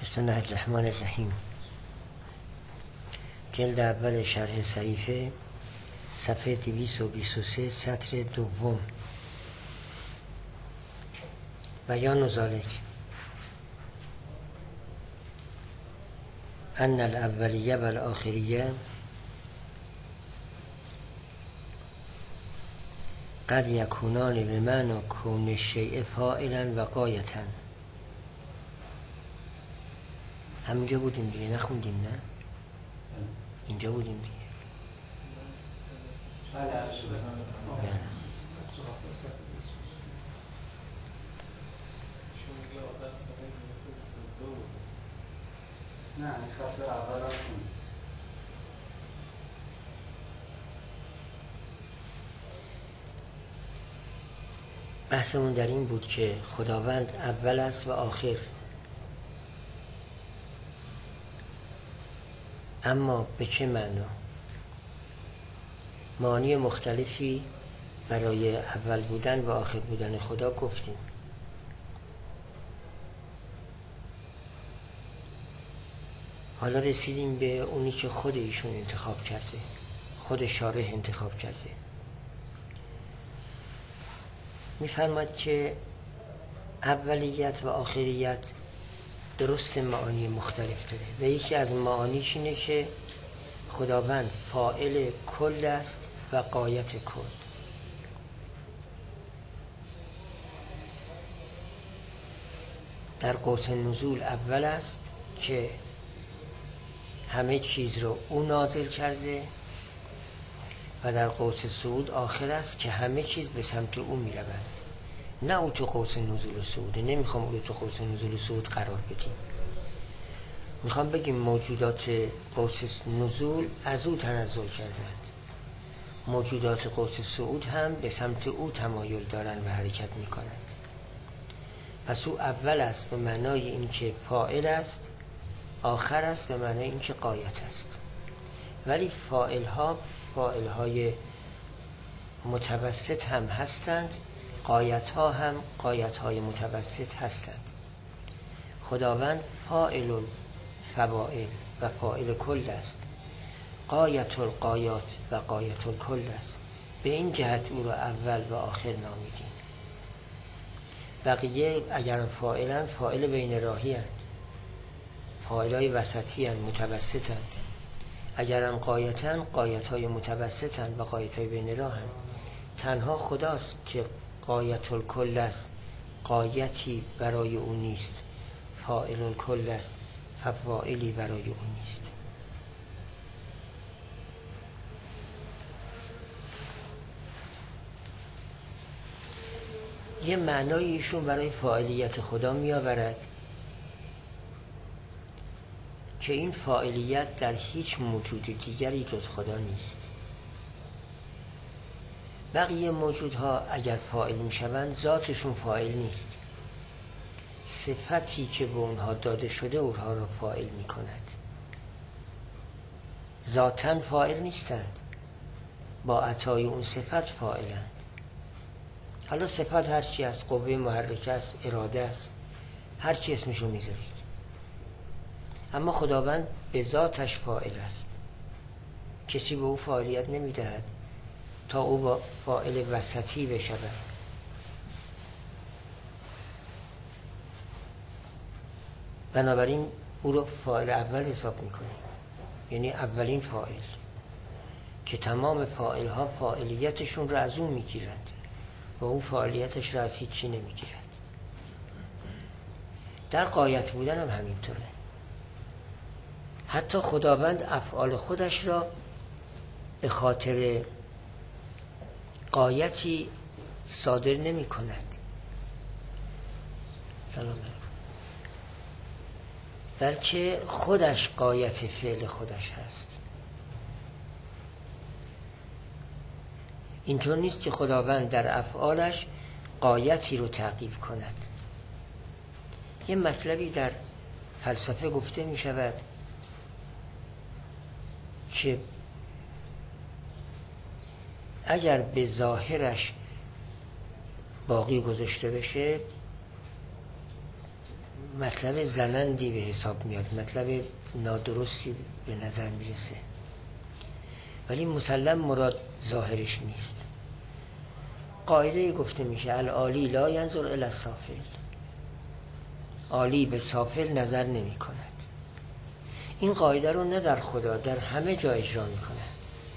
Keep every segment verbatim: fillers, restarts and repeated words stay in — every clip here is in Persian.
بسم الله الرحمن الرحیم. جلد اول شرح صحیفه، صفحه دویست و بیست و سه، سطر دوم. بیان ذالک ان الاولیه و الاخریه قد یکونان بمعنی کون الشیء فاعلا و غایتا. همینجا بودیم دیگه، نخوندیم؟ نه اینجا بودیم دیگه. نه این خط اول هم خوندیم. بحثمون در این بود که خداوند اول است و آخر، اما به چه معنا؟ معانی مختلفی برای اول بودن و آخر بودن خدا گفتیم. حالا رسیدیم به اونی که خود ایشون انتخاب کرده، خود شارح انتخاب کرده. می‌فرماید که اولیت و آخریت درست معانی مختلف داره و یکی از معانیش اینه که خداوند فاعل کل است و غایت کل. در قوس نزول اول است که همه چیز رو او نازل کرده و در قوس صعود آخر است که همه چیز به سمت او می روند. نه او تو قوس نزول و صعوده، نمیخوام او تو قوس نزول و صعود قرار بدیم. میخوام بگیم موجودات قوس نزول از او تنزل کردند، موجودات قوس صعود هم به سمت او تمایل دارند و حرکت میکنند. پس او اول است به معنای اینکه فاعل است، آخر است به معنای اینکه غایت است. ولی فاعل ها فاعل های متوسط هم هستند، غایت ها هم غایت های متوسط هستند. خداوند فاعل الفواعل و فاعل کل است، غایت الغایات و غایت الکل است. به این جهت او را اول و آخر نامیدیم. بقیه اگر فاعلن فاعل بین راهی هستند، فاعل های وسطی هستند، متوسط هستند. اگر هم غایتن غایت های متوسط هستند و غایت های بین راه هستند. تنها خداست که غایت الکل است، غایتی برای او نیست. فاعل الکل است، فاعلی برای او نیست. یه معنای ایشون برای فاعلیت خدا می آورد که این فاعلیت در هیچ موجود دیگری جز خدا نیست. بقیه موجودها اگر فاعل می شوند ذاتشون فاعل نیست، صفتی که به اونها داده شده اونها را فاعل می کند. ذاتاً فاعل نیستند، با عطای اون صفت فاعلند. حالا صفت هرچی از قوه محرکه است، اراده است، هرچی اسمشو میذارید، اما خداوند به ذاتش فاعل است. کسی به او فاعلیت نمیدهد تا او با فاعل وسطی بشود. بنابراین او رو فاعل اول حساب میکنیم، یعنی اولین فاعل که تمام فاعل ها فاعلیتشون رو از اون میگیرند و اون فاعلیتش رو از هیچی نمیگیرد. در غایت بودن هم همینطوره. حتی خداوند افعال خودش را به خاطر غایتی صادر نمی کند. سلام علیکم. بلکه خودش غایت فعل خودش هست. اینطور نیست که خداوند در افعالش غایتی رو تعقیب کند. یه مطلبی در فلسفه گفته می شود که اگر به ظاهرش باقی گذاشته بشه مطلب زنندی به حساب میاد، مطلب نادرستی به نظر میرسه، ولی مسلم مراد ظاهرش نیست. قاعده گفته میشه العالی لا ینظر الی السافل، عالی به سافل نظر نمی کند. این قاعده رو نه در خدا، در همه جا اجرا می کند.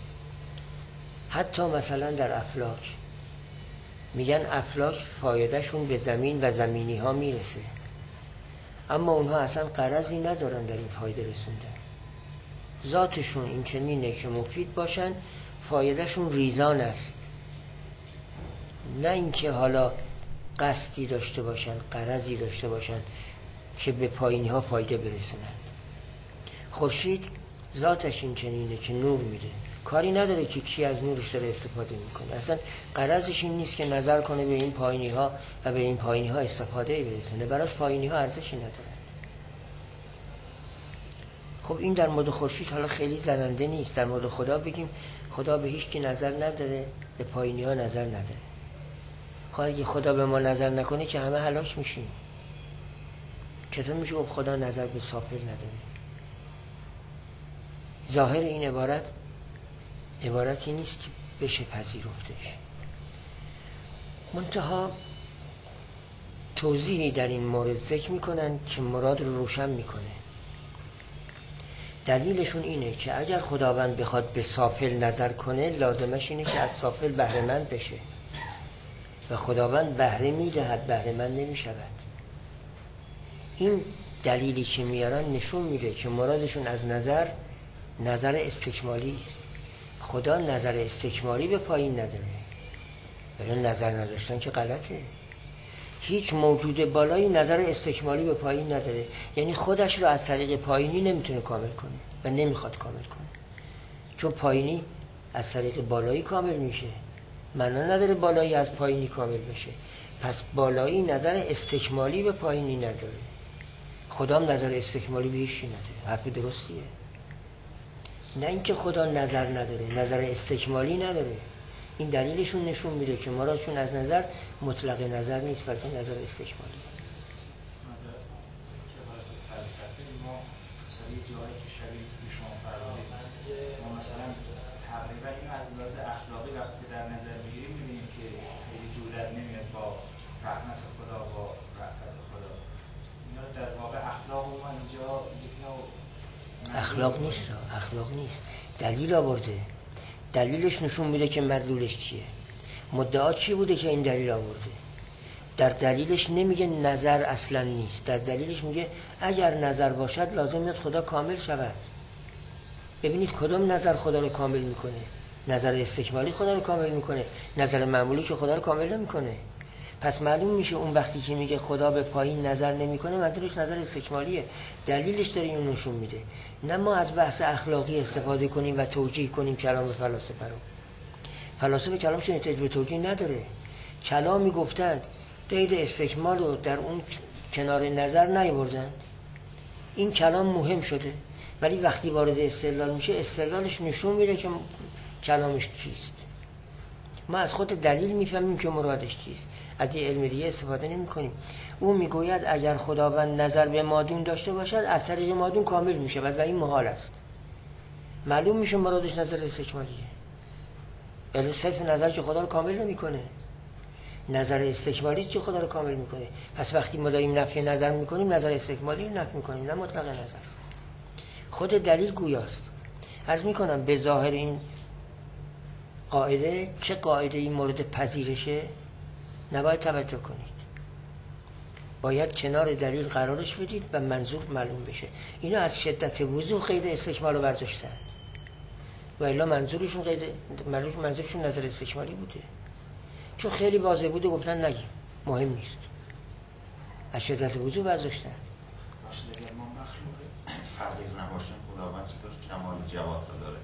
حتی مثلا در افلاک میگن افلاک فایدهشون به زمین و زمینی ها میرسه، اما اونها اصلا غرضی ندارن در این فایده رسوندن. ذاتشون این چنینه که مفید باشن، فایدهشون ریزان است، نه اینکه حالا قصدی داشته باشن، غرضی داشته باشن که به پایینی ها فایده برسونن. خورشید ذاتش این چنینه که نور میده، کاری نداره که کی از نورش داره استفاده میکنه، اصلا غرضش این نیست که نظر کنه به این پایینی ها و به این پایینی ها استفاده برسونه، براش پایینی ها ارزشی نداره. خب این در مورد خورشید حالا خیلی زننده نیست. در مورد خدا بگیم خدا به هیچ کی نظر نداره، به پایینی ها نظر نداره. خب اگه خدا به ما نظر نکنه که همه هلاک میشیم. چطور میشه خب خدا نظر به سافل نداره؟ ظاهر این عبارت عبارتی نیست که بشه پذیرفتش. منتها توضیحی در این مورد ذکر میکنن که مراد رو روشن میکنه. دلیلشون اینه که اگر خداوند بخواد به سافل نظر کنه، لازمش اینه که از سافل بهره مند بشه و خداوند بهره میدهد، بهره مند نمیشود. این دلیلی که میارن نشون میده که مرادشون از نظر نظر استکمالی است. خدا نظر استکمالی به پایین نداره، ولی نظر نداشتن که غلطه. هیچ موجود بالایی نظر استکمالی به پایین نداره، یعنی خودش رو از طریق پایینی نمیتونه کامل کنه و نمیخواد کامل کنه، چون پایینی از طریق بالایی کامل میشه، معنا نداره بالایی از پایینی کامل بشه. پس بالایی نظر استکمالی به پایینی نداره، خدا هم نظر استکمالی به هیچی نداره. حرف درستیه. نه اینکه خدا نظر نداره، نظر استکمالی نداره. این دلیلشون نشون میده که مرادشون از نظر مطلق نظر نیست، بلکه نظر استکمالی. نظر که باید فلسفه ما مثلا یه جایی که شبیه که شما فرمودید، ما مثلا تقریبا اینو از لحاظ اخلاقی وقتی که در نظر میگیریم میبینیم که خیلی جورت نمیاد با رحمت خدا، با رأفت خدا. اینا در واقع اخلاق ما اینجا یک نوع اخلاق نیست، اخلاق نیست. دلیل آورده، دلیلش نشون میده که مدلولش چیه. مدعا چی بوده که این دلیل آورده؟ در دلیلش نمیگه نظر اصلا نیست، در دلیلش میگه اگر نظر باشد لازم میاد خدا کامل شود. ببینید کدوم نظر خدا رو کامل میکنه؟ نظر استکمالی خدا رو کامل میکنه، نظر معمولی که خدا رو کامل نمیکنه. پس معلوم میشه اون وقتی که میگه خدا به پایین نظر نمیکنه، منظورش نظر استکمالیه. دلیلش داره اینو نشون میده. نه ما از بحث اخلاقی استفاده کنیم و توجیه کنیم کلام فلاسفه رو. فلاسفه کلامشون احتیاج به توجیه نداره. کلامی گفتند قید استکمال رو در اون کنار نظر نیاوردن. این کلام مهم شده، ولی وقتی وارد استدلال میشه، استدلالش نشون میده که کلامش چیست. ما از خود دلیل میفهمیم که مرادش چیست، از یه علم دیگه استفاده نمی کنیم. او میگوید اگر خداوند نظر به مادون داشته باشد، از طریق مادون کامل میشه و این محال است. معلوم میشه مرادش نظر استکمالیه، ولی صرف نظر که خدا رو کامل نمیکنه. نظر استکمالی که خدا رو کامل میکنه. پس وقتی ما داریم نفی نظر میکنیم، نظر استکمالی رو نفی میکنیم، نه مطلق نظر. خود دلیل گویاست. عرض میکنم به ظاهر این قاعده، چه قاعده این مورد پذیرشه، نباید توجه کنید. باید کنار دلیل قرارش بدید و منظور معلوم بشه. اینا از شدت وضوح قید استکمال رو برداشتن، و الا منظورشون قید منظورشون نظر استکمالی بوده، چون خیلی واضح بوده گفتن نگیم، مهم نیست. از شدت وضوح برداشتن. باشه اگر ما مخلوق فقیر نباشیم، خداوند چطور کمال جواد رو داره؟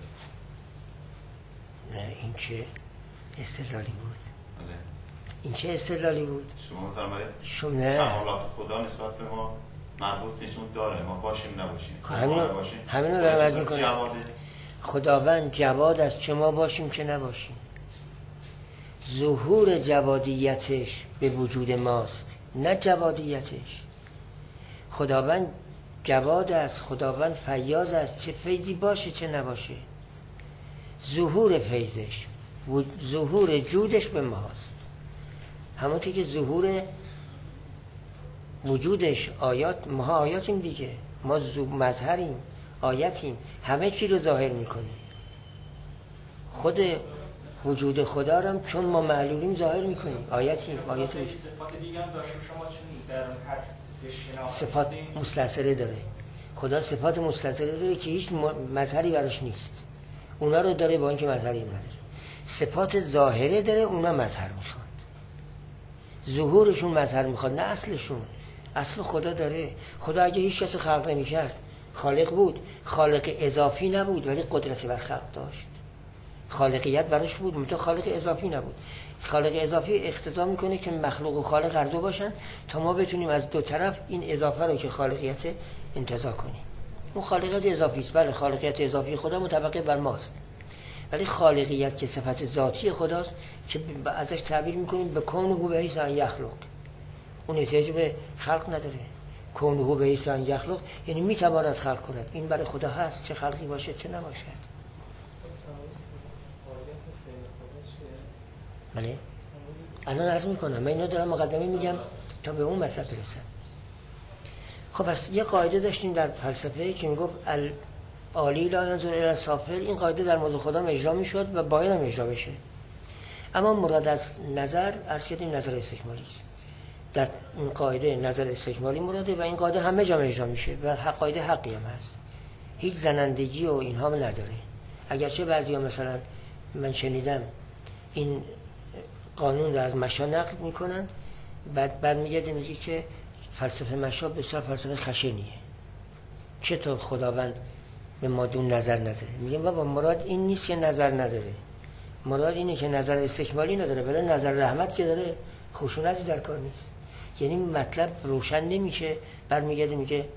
نه این چه استدلالی بود؟ بله. این چه استدلالی بود؟ شما فرمایید شما نه کمالات خدا نسبت به ما مربوط نیست، اون داره، ما باشیم نباشیم. همینو همینو دارم عرض میکنم. خداوند جواد از چه ما باشیم که نباشیم. ظهور جوادیتش به وجود ماست، نه جوادیتش. خداوند جواد است، خداوند فیاض است، چه فیضی باشه چه نباشه. ظهور فیضش، ظهور جودش به ماست. همونطور که ظهور وجودش آیات، ما آیاتیم دیگه، ما مظهریم، آیتیم، همه چی رو ظاهر میکنیم. خود وجود خدا رو هم چون ما معلولیم ظاهر میکنیم، آیتیم، آیت وجود. صفات دیگه هم داشته شما چون در اون حد بشناختید. صفات مستثره داره. خدا صفات مستثره داره که هیچ مظهری براش نیست. اونا رو داره با اینکه مظهری نداره. صفات ظاهره داره، اونا مظهر میخواد. ظهورشون مظهر میخواد، نه اصلشون. اصل خدا داره. خدا اگه هیچ کس خلق نمیکرد، خالق بود، خالق اضافی نبود ولی قدرت بر خلق داشت. خالقیت براش بود، منتها خالق اضافی نبود. خالق اضافی اقتضا میکنه که مخلوق و خالق هر دو باشن تا ما بتونیم از دو طرف این اضافه رو که خالقیت انتزاع کنیم. اون خالقیت اضافی است، بله خالقیت اضافی خدا مطابق بر ماست، ولی خالقیت که صفت ذاتی خداست که ازش تعبیر میکنیم به کونه به حیث ان یخلق. اون احتیاج به خلق نداره. کونه به حیث ان یخلق یعنی میتواند خلق کند. این برای خدا هست، چه خلقی باشه چه نباشه. بله الان عرض میکنم، من اینو دارم مقدمه میگم تا به اون مطلب برسم. خب پس یه قاعده داشتیم در فلسفه که میگفت العالی لا ینظر الی السافل. این قاعده در مورد خدا اجرا میشد و باید هم اجرا بشه. اما مراد از نظر از کردیم نظر استکمالی است. در این قاعده نظر استکمالی مراده و این قاعده همه جا اجرا میشه و حق قاعده حقی هم هست، هیچ زنندگی و اینها هم نداره. اگرچه بعضیا مثلا من شنیدم این قانون رو از مشا نقل میکنن، بعد بعد میگه میگه که فلسفه مشا بسیار فلسفه خشنیه، چطور خداوند به مادون نظر نداره؟ میگم بابا مراد این نیست که نظر نداره، مراد اینه که نظر استکمالی نداره، برای نظر رحمت که داره خشونتی در کار نیست. یعنی مطلب روشن نمیشه، برمیگرده میگه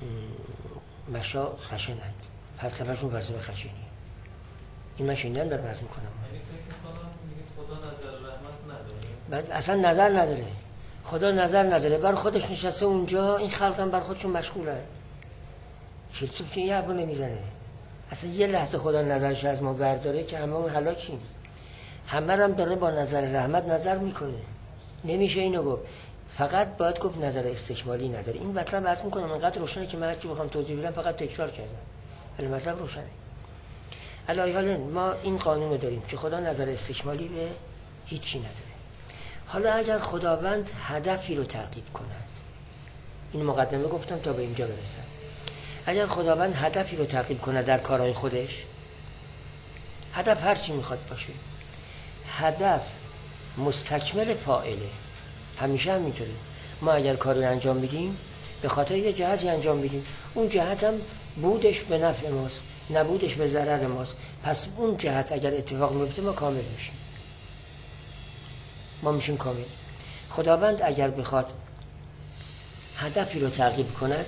مشا خشنند، فلسفهشون فلسفه خشنیه. این من شنیدم دارم عرض میکنم. خدا نظر رحمت نداره. بعد اصلا نظر نداره، خدا نظر نداره، بر خودش نشسته اونجا، این خلق هم بر خودشون مشغولن. چلسوب که یه عبا نمیزنه، اصلا یه لحظه خدا نظرش از ما برداره که همه اون هلاکیم. همه هم داره با نظر رحمت نظر میکنه، نمیشه اینو گفت. فقط باید گفت نظر استکمالی نداره. این مطلب عرض میکنم انقدر روشنه که من هرچی بخوام توضیح بدم فقط تکرار کردم، ولی مطلب روشنه. علی حال ما این قانون رو داریم که خدا نظر استکمالی به هیچی نداره. حالا اگر خداوند هدفی رو تعقیب کند، این مقدمه گفتم تا به اینجا برسم، اگر خداوند هدفی رو تعقیب کند در کارهای خودش، هدف هر چی میخواد باشه، هدف مستکمل فاعله. همیشه هم میتونه ما اگر کاری رو انجام میدیم به خاطر یه جهتی انجام میدیم، اون جهت هم بودش به نفع ماست، نبودش به ضرر ماست، پس اون جهت اگر اتفاق میفته ما کامل میشیم، ما میشیم کامل. خداوند اگر بخواد هدفی رو تعقیب کند،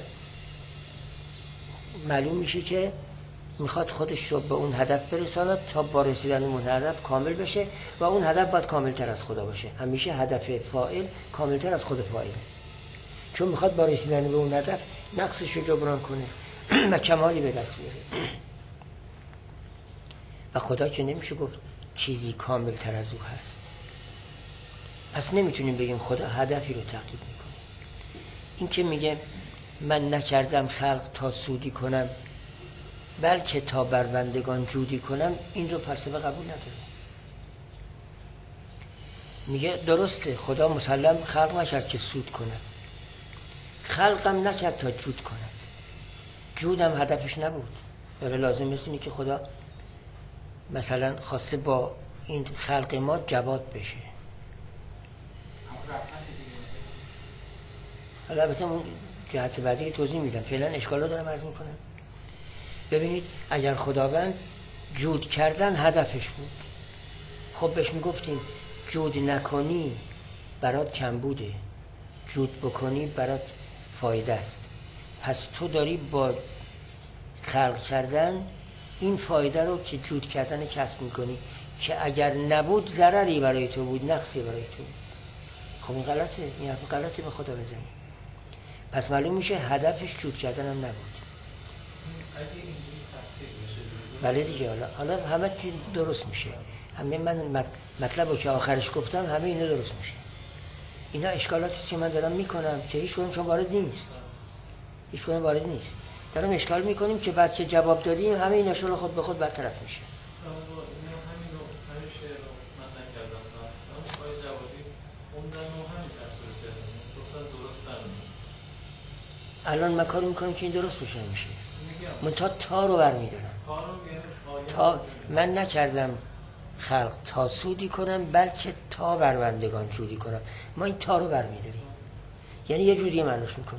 معلوم میشه که میخواد خودش رو به اون هدف برساند تا با رسیدن اون هدف کامل بشه و اون هدف باید کامل تر از خدا باشه. همیشه هدف فاعل کامل تر از خود فاعله، چون میخواد با رسیدن به اون هدف نقصش رو جبران کنه و کمالی به دست بیاره. و خدا که نمیشه گفت چیزی کامل تر از او هست، پس نمیتونیم بگیم خدا هدفی رو تعقیب میکنه. این که میگه من نکردم خلق تا سودی کنم بلکه تا بر بندگان جودی کنم، این رو فلسفه قبول نداره. میگه درسته خدا مسلم خلق نکرد که سود کند، خلقم نکرد تا جود کند، جودم هدفش نبود. برای لازم است اینه که خدا مثلا خواسته با این خلق ما جواد بشه. حالا البته اون جهت بعدی که توضیح میدم، فعلا اشکالا دارم عرض میکنم. ببینید اگر خداوند جود کردن هدفش بود، خب بهش میگفتیم جود نکنی برات کم بوده، جود بکنی برات فایده است. پس تو داری با خلق کردن این فایده رو که جود کردن کسب میکنی که اگر نبود ضرری برای تو بود، نقصی برای تو بود. خب این غلطه، این حرف غلطه به خدا بزنی. پس معلوم میشه هدفش جود کردن هم نبود. اگه اینجوری تفسیر بشه بله دیگه. حالا حالا همه چی درست میشه. همه من مطلبو که آخرش گفتم همه اینا درست میشه. اینا اشکالاتی که من دارم میکنم که هیچ کدوم چون وارد نیست. هیچ کدوم وارد نیست. دارم اشکال میکنیم که بعد که جواب دادیم همه اینا شغل خود به خود برطرف میشه. همینو همین شعر رو من نکردم. اما پای جوابی خوندن و همین تفسیر کردم. گفتن درست هم نیست. الان ما کار میکنیم که این درست بشه میشه. من تا تا رو برمیدارم. تا من نکردم خلق تا سودی کنم بلکه تا بربندگان جودی کنم. ما این تا رو برمیداریم. یعنی یه جوری معنیش میکنیم.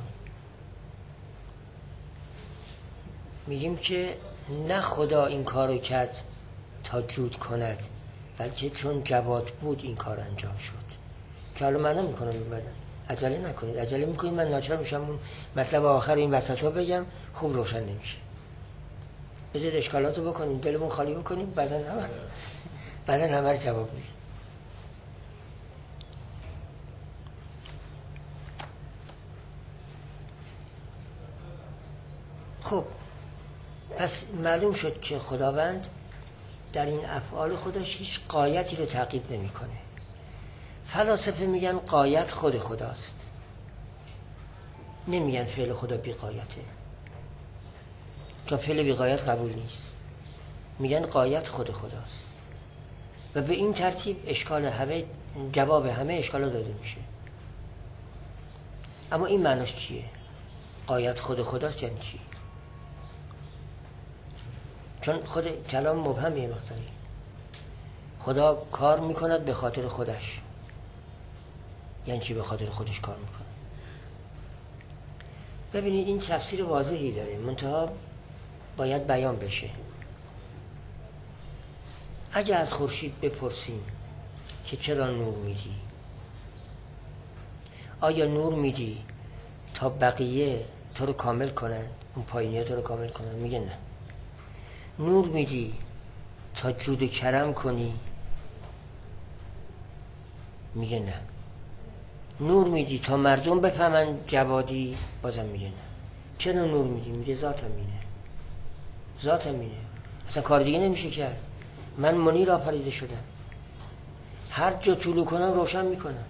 میگیم که نه خدا این کارو کرد تا جود کند بلکه چون جواد بود این کار انجام شد. که حالا من نمیکنم این بدن. عجله نکنید. عجله میکنید من ناچار میشم اون مطلب آخر این وسطا بگم خوب روشن نمیشه. بذارید اشکالاتو بکنیم دلمون خالی بکنیم بعدن همه بعدن همه رو جواب میدیم. خب پس معلوم شد که خداوند در این افعال خودش هیچ غایتی رو تعقیب نمیکنه. فلاسفه میگن غایت خود خداست. نمیگن فعل خدا بی غایته. چون فعل بی غایت قبول نیست. میگن غایت خود خداست. و به این ترتیب اشکال همه جواب همه اشکالا داده میشه. اما این معناش چیه؟ غایت خود خداست یعنی چی؟ چون خود کلام مبهمه مقداری. خدا کار میکند به خاطر خودش. یعنی چی به خاطر خودش کار میکنه؟ ببینید این تفسیر واضحی داره منتها باید بیان بشه. اگه از خورشید بپرسیم که چرا نور میدی؟ آیا نور میدی تا بقیه تو رو کامل کنن؟ اون پایینی تو رو کامل کنن؟ میگه نه. نور میدی تا جود و کرم کنی؟ میگه نه. نور میدی تا مردم بفهمن جوادی؟ بازم میگه نه. چرا نور میدی؟ میگه ذاتم اینه. ذاتم اینه. اصلا کار دیگه نمیشه کرد. من منیر آفریده شدم. هر جا طلوع کنم روشن میکنم.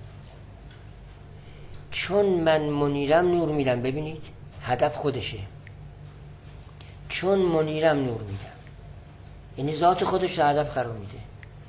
چون من منیرم نور میدم. ببینید هدف خودشه. چون منیرم نور میدم. یعنی ذات خودش رو هدف قرار میده.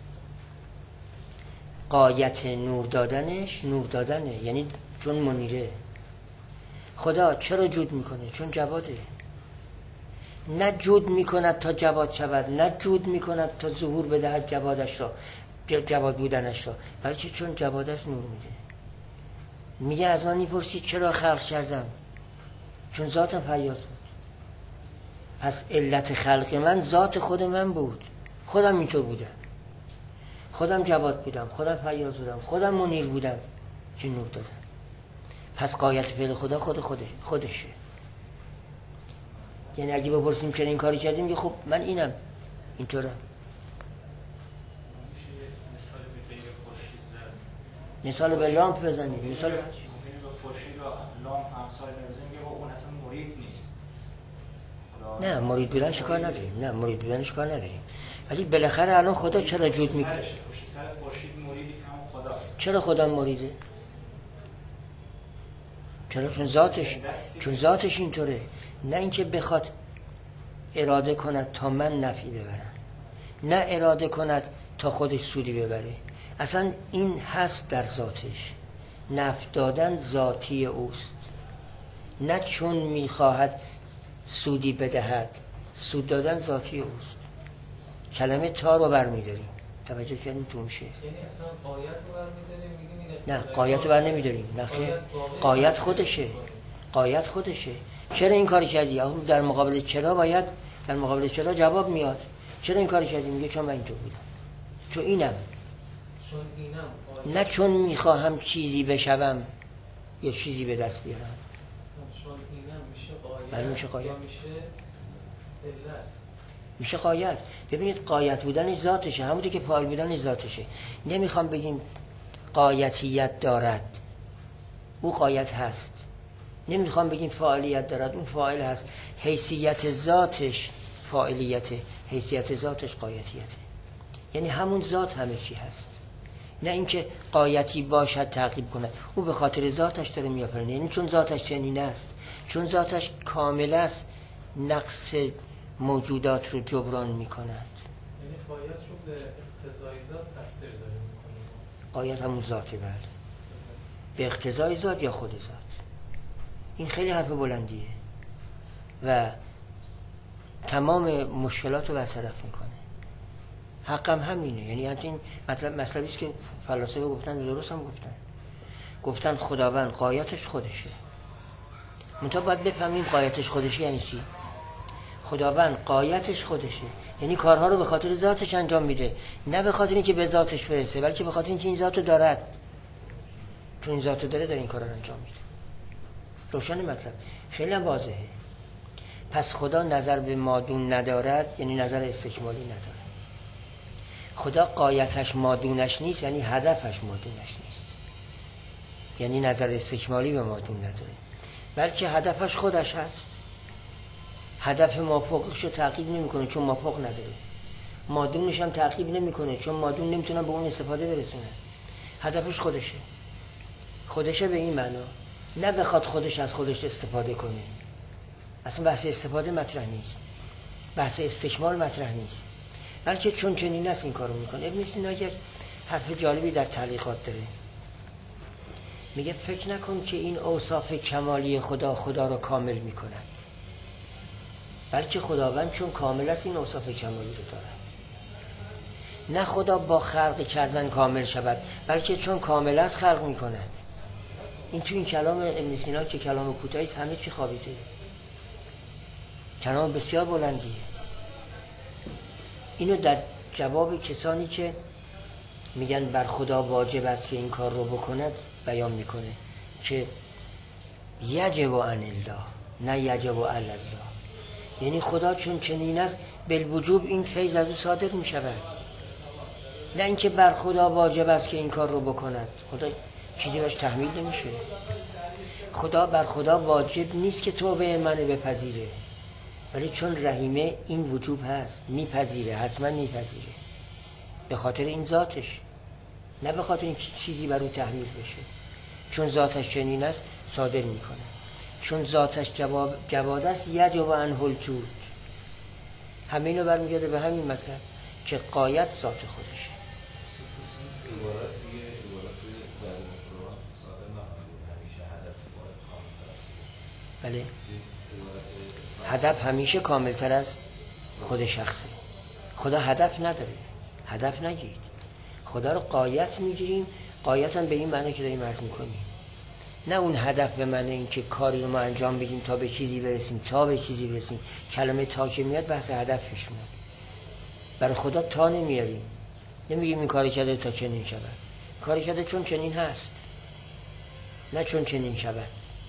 غایت نور دادنش نور دادنه. یعنی چون منیره. خدا چرا جود میکنه؟ چون جواده. نه جود میکند تا جواد شود، نه جود میکند تا ظهور بدهد جوادش را، جواد بودنش را، بلکه چون جواد است نور میده. میگه از من میپرسید چرا خلق کردم؟ چون ذاتم فیاض بود. پس علت خلق من ذات خود من بود. خودم اینطور بودم. خودم جواد بودم، خودم فیاض بودم، خودم منیر بودم که نور دادم. پس غایت فعل خدا خود خوده خودشه. یعنی اگه بپرسیم چرا این کاری کردیم میگه خب من اینم اینطورم. مثال به لامپ بزنید. مثال به خورشید و لامپ همسال بزنید میگه اون اصلا مرید نیست. نه مرید بودنش کار نداریم. نه مرید بودنش کار نداریم. ولی بالاخره الان خدا چرا جود میکنه؟ پشت سر خورشید مریدی که همون خداست. چرا خدا مریده؟ چرا؟ چون ذاتش چون ذاتش اینطوره. نه اینکه بخواد اراده کند تا من نفعی ببرم، نه اراده کند تا خودش سودی ببره. اصلا این هست در ذاتش. نفع دادن ذاتی اوست. نه چون میخواهد سودی بدهد، سود دادن ذاتی اوست. کلمه تا رو برمیداریم. توجه کردیم تو میشه. یعنی اصلا قایت رو برمیداریم میگیم نه قایت رو بر نمیداریم. نه خیر. قایت خودشه. قایت خودشه. چرا این کاری کردی؟ در مقابل چرا باید در مقابل چرا جواب میاد. چرا این کاری کردی؟ میگه چون من اینطور بودم. چون اینم. چون اینم. نه چون میخواهم چیزی بشوم یا چیزی به دست بیارم. چون اینم میشه قایت. بله میشه قایت. میشه علت. میشه قایت. ببینید قایت بودن ذاتشه. همونطور که فاعل بودن ذاتشه. نمیخوام بگیم قایتیت دارد. او قایت هست. نمیخوام بگیم فاعلیت دارد، اون فاعل هست، حیثیت ذاتش فاعلیت، حیثیت ذاتش قایتیته، یعنی همون ذات همه چی هست، نه اینکه قایتی باشد تعقیب کند. او به خاطر ذاتش داره میآفرینه، یعنی چون ذاتش چنین است، چون ذاتش کامل است، نقص موجودات رو جبران میکند. یعنی قایت رو به اقتضای ذات تفسیر داره میکنه. قایت همون ذاته، بله، به اقتضای ذات یا خود ذات. این خیلی حرف بلندیه و تمام مشکلات رو برطرف میکنه. حقم همینه، یعنی همچین مطلب مطلبی است که فلاسفه گفتن، درست هم گفتن، گفتن خداوند قایتش خودشه. منتها باید بفهمیم قایتش خودشه یعنی چی. خداوند قایتش خودشه، یعنی کارها رو به خاطر ذاتش انجام میده، نه به خاطر اینکه به ذاتش برسه، بلکه به خاطر اینکه این ذاتو دارد، چون این ذاتو داره داره این کارا رو انجام میده. روشن مطلب؟ خیلی هم واضحه. پس خدا نظر به مادون ندارد، یعنی نظر استکمالی ندارد. خدا قایتش مادونش نیست، یعنی هدفش مادونش نیست، یعنی نظر استکمالی به مادون نداره، بلکه هدفش خودش هست. هدف مافوقش رو تعقیب نمیکنه چون مافوق نداره، مادونش هم تعقیب نمیکنه چون مادون نمیتونه به اون استفاده برسونه. هدفش خودشه. خودشه به این معنا، نه بخواد خودش از خودش استفاده کنه، اصلا بحث استفاده مطرح نیست، بحث استکمال مطرح نیست، بلکه چون چنین است این کارو میکنه. ابن سینا یک حرف جالبی در تعلیقات داره، میگه فکر نکن که این اوصاف کمالی خدا خدا رو کامل میکند، بلکه خداوند چون کامل است این اوصاف کمالی رو دارد. نه خدا با خلق کردن کامل شود، بلکه چون کامل است خلق میکند. این تو این کلام ابن سینا که کلام کوتاهی است همه چی خوابیده، کلام بسیار بلندیه. اینو در جواب کسانی که میگن بر خدا واجب است که این کار رو بکند بیان میکنه که یجب عن الله، نه یجب علی الله، یعنی خدا چون چنین است بالوجوب این فیض از او صادر میشود، نه اینکه بر خدا واجب است که این کار رو بکند. خدا چیزی باش تحمیل نمیشه. خدا بر خدا واجب نیست که توبه منو بپذیره، ولی چون رحیمه این وجوب هست، میپذیره، حتما میپذیره، به خاطر این ذاتش، نه به خاطر این چیزی بر او تحمیل بشه. چون ذاتش چنین است صادر میکنه، چون ذاتش جواب جواد است یجب عنه الجود. همینو برمیگرده به همین مطلب که قایت ذات خودشه. بله، هدف همیشه کاملتر از خود شخصه. خدا هدف نداره، هدف نگید، خدا رو قایت میگیریم. قایت هم به این معنی که داریم عرض میکنیم، نه اون هدف به معنی این که کاری رو ما انجام بدیم تا به چیزی برسیم، تا به چیزی برسیم. کلمه تا که میاد بحث هدف پیش میاد. برای خدا تا نمیاریم، نمیگیم این کاری کرده تا چنین شود، کاری کرده چون چنین هست، نه چون چنین شود.